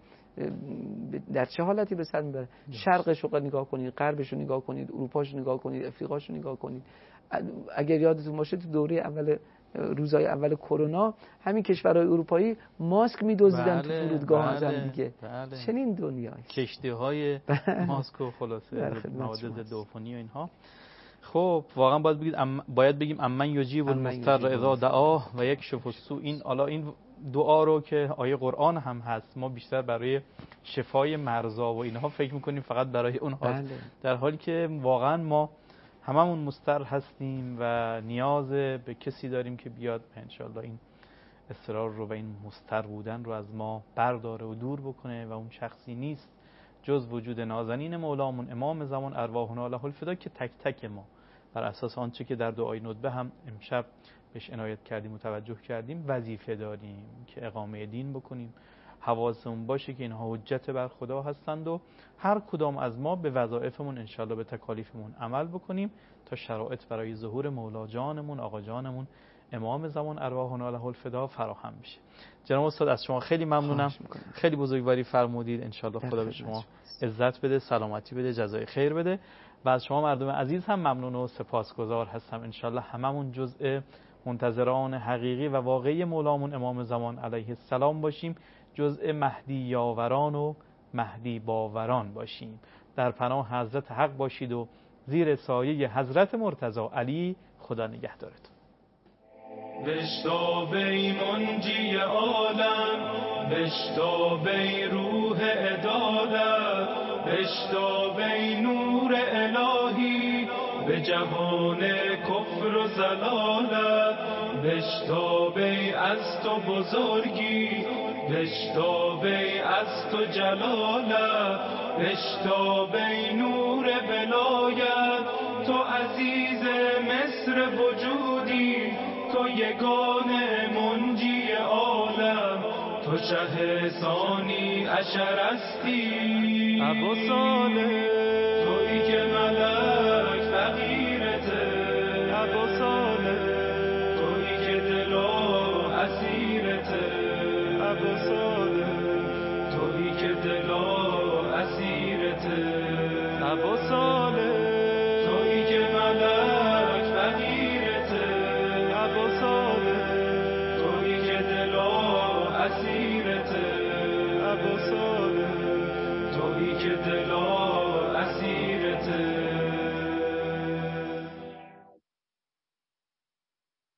در چه حالتی به سر میبره؟ شرقش رو نگاه کنید، غربش رو نگاه کنید، اروپاش رو نگاه کنید، افریقاش رو نگاه کنید. اگر یادتون باشه تو دوره اول، روزهای اول کرونا، همین کشورهای اروپایی ماسک می‌دزدیدن تو فرودگاه از هم دیگه. چنین دنیایی، کشتی‌های ماسک و خلاصه مواد ضد عفونی و اینها. خب واقعا باید بگیم امن یجیب المضطر اذا دعاه و یکشف السوء. این حالا این دعا رو که آیه قرآن هم هست، ما بیشتر برای شفای مرضا و اینها فکر میکنیم فقط برای اونها، در حالی که واقعا ما هممون مضطر هستیم و نیاز به کسی داریم که بیاد انشالله این اضطرار رو و این مضطر بودن رو از ما برداره و دور بکنه، و اون شخصی نیست جز وجود نازنین مولامون امام زمان ارواحنا له الفدا که تک تک ما بر اساس آنچه که در دعای ندبه هم امشب بهش عنایت کردیم و توجه کردیم وظیفه داریم که اقامه دین بکنیم. حواسمون باشه که اینها حجت بر خدا هستند و هر کدام از ما به وظایفمون انشالله به تکالیفمون عمل بکنیم تا شرایط برای ظهور مولا جانمون آقا جانمون امام زمان ارواحنا له الفدا فراهم بشه. جناب استاد از شما خیلی ممنونم، خیلی بزرگواری فرمودید. انشالله خدا به شما عزت بده، سلامتی بده، جزای خیر بده و از شما مردم عزیز هم ممنون و سپاسگزار هستم. انشالله هممون جزء منتظران حقیقی و واقعی مولامون امام زمان علیه السلام باشیم، جزء مهدی یاوران و مهدی باوران باشیم. در پناه حضرت حق باشید و زیر سایه حضرت مرتضی علی خدا نگهدارتون. بشتابی منجی عالم، بشتابی روح عدالت، بشتابی نور الهی به جهان کفر و زلالت، بشتابی از تو بزرگی، بشتابی از تو جلالت، بشتابی نور ولایت، تو عزیز مصر وجودی، تو یگان منجی عالم، تو شه ثانی عشر هستی، ابو صالح تویی که ملک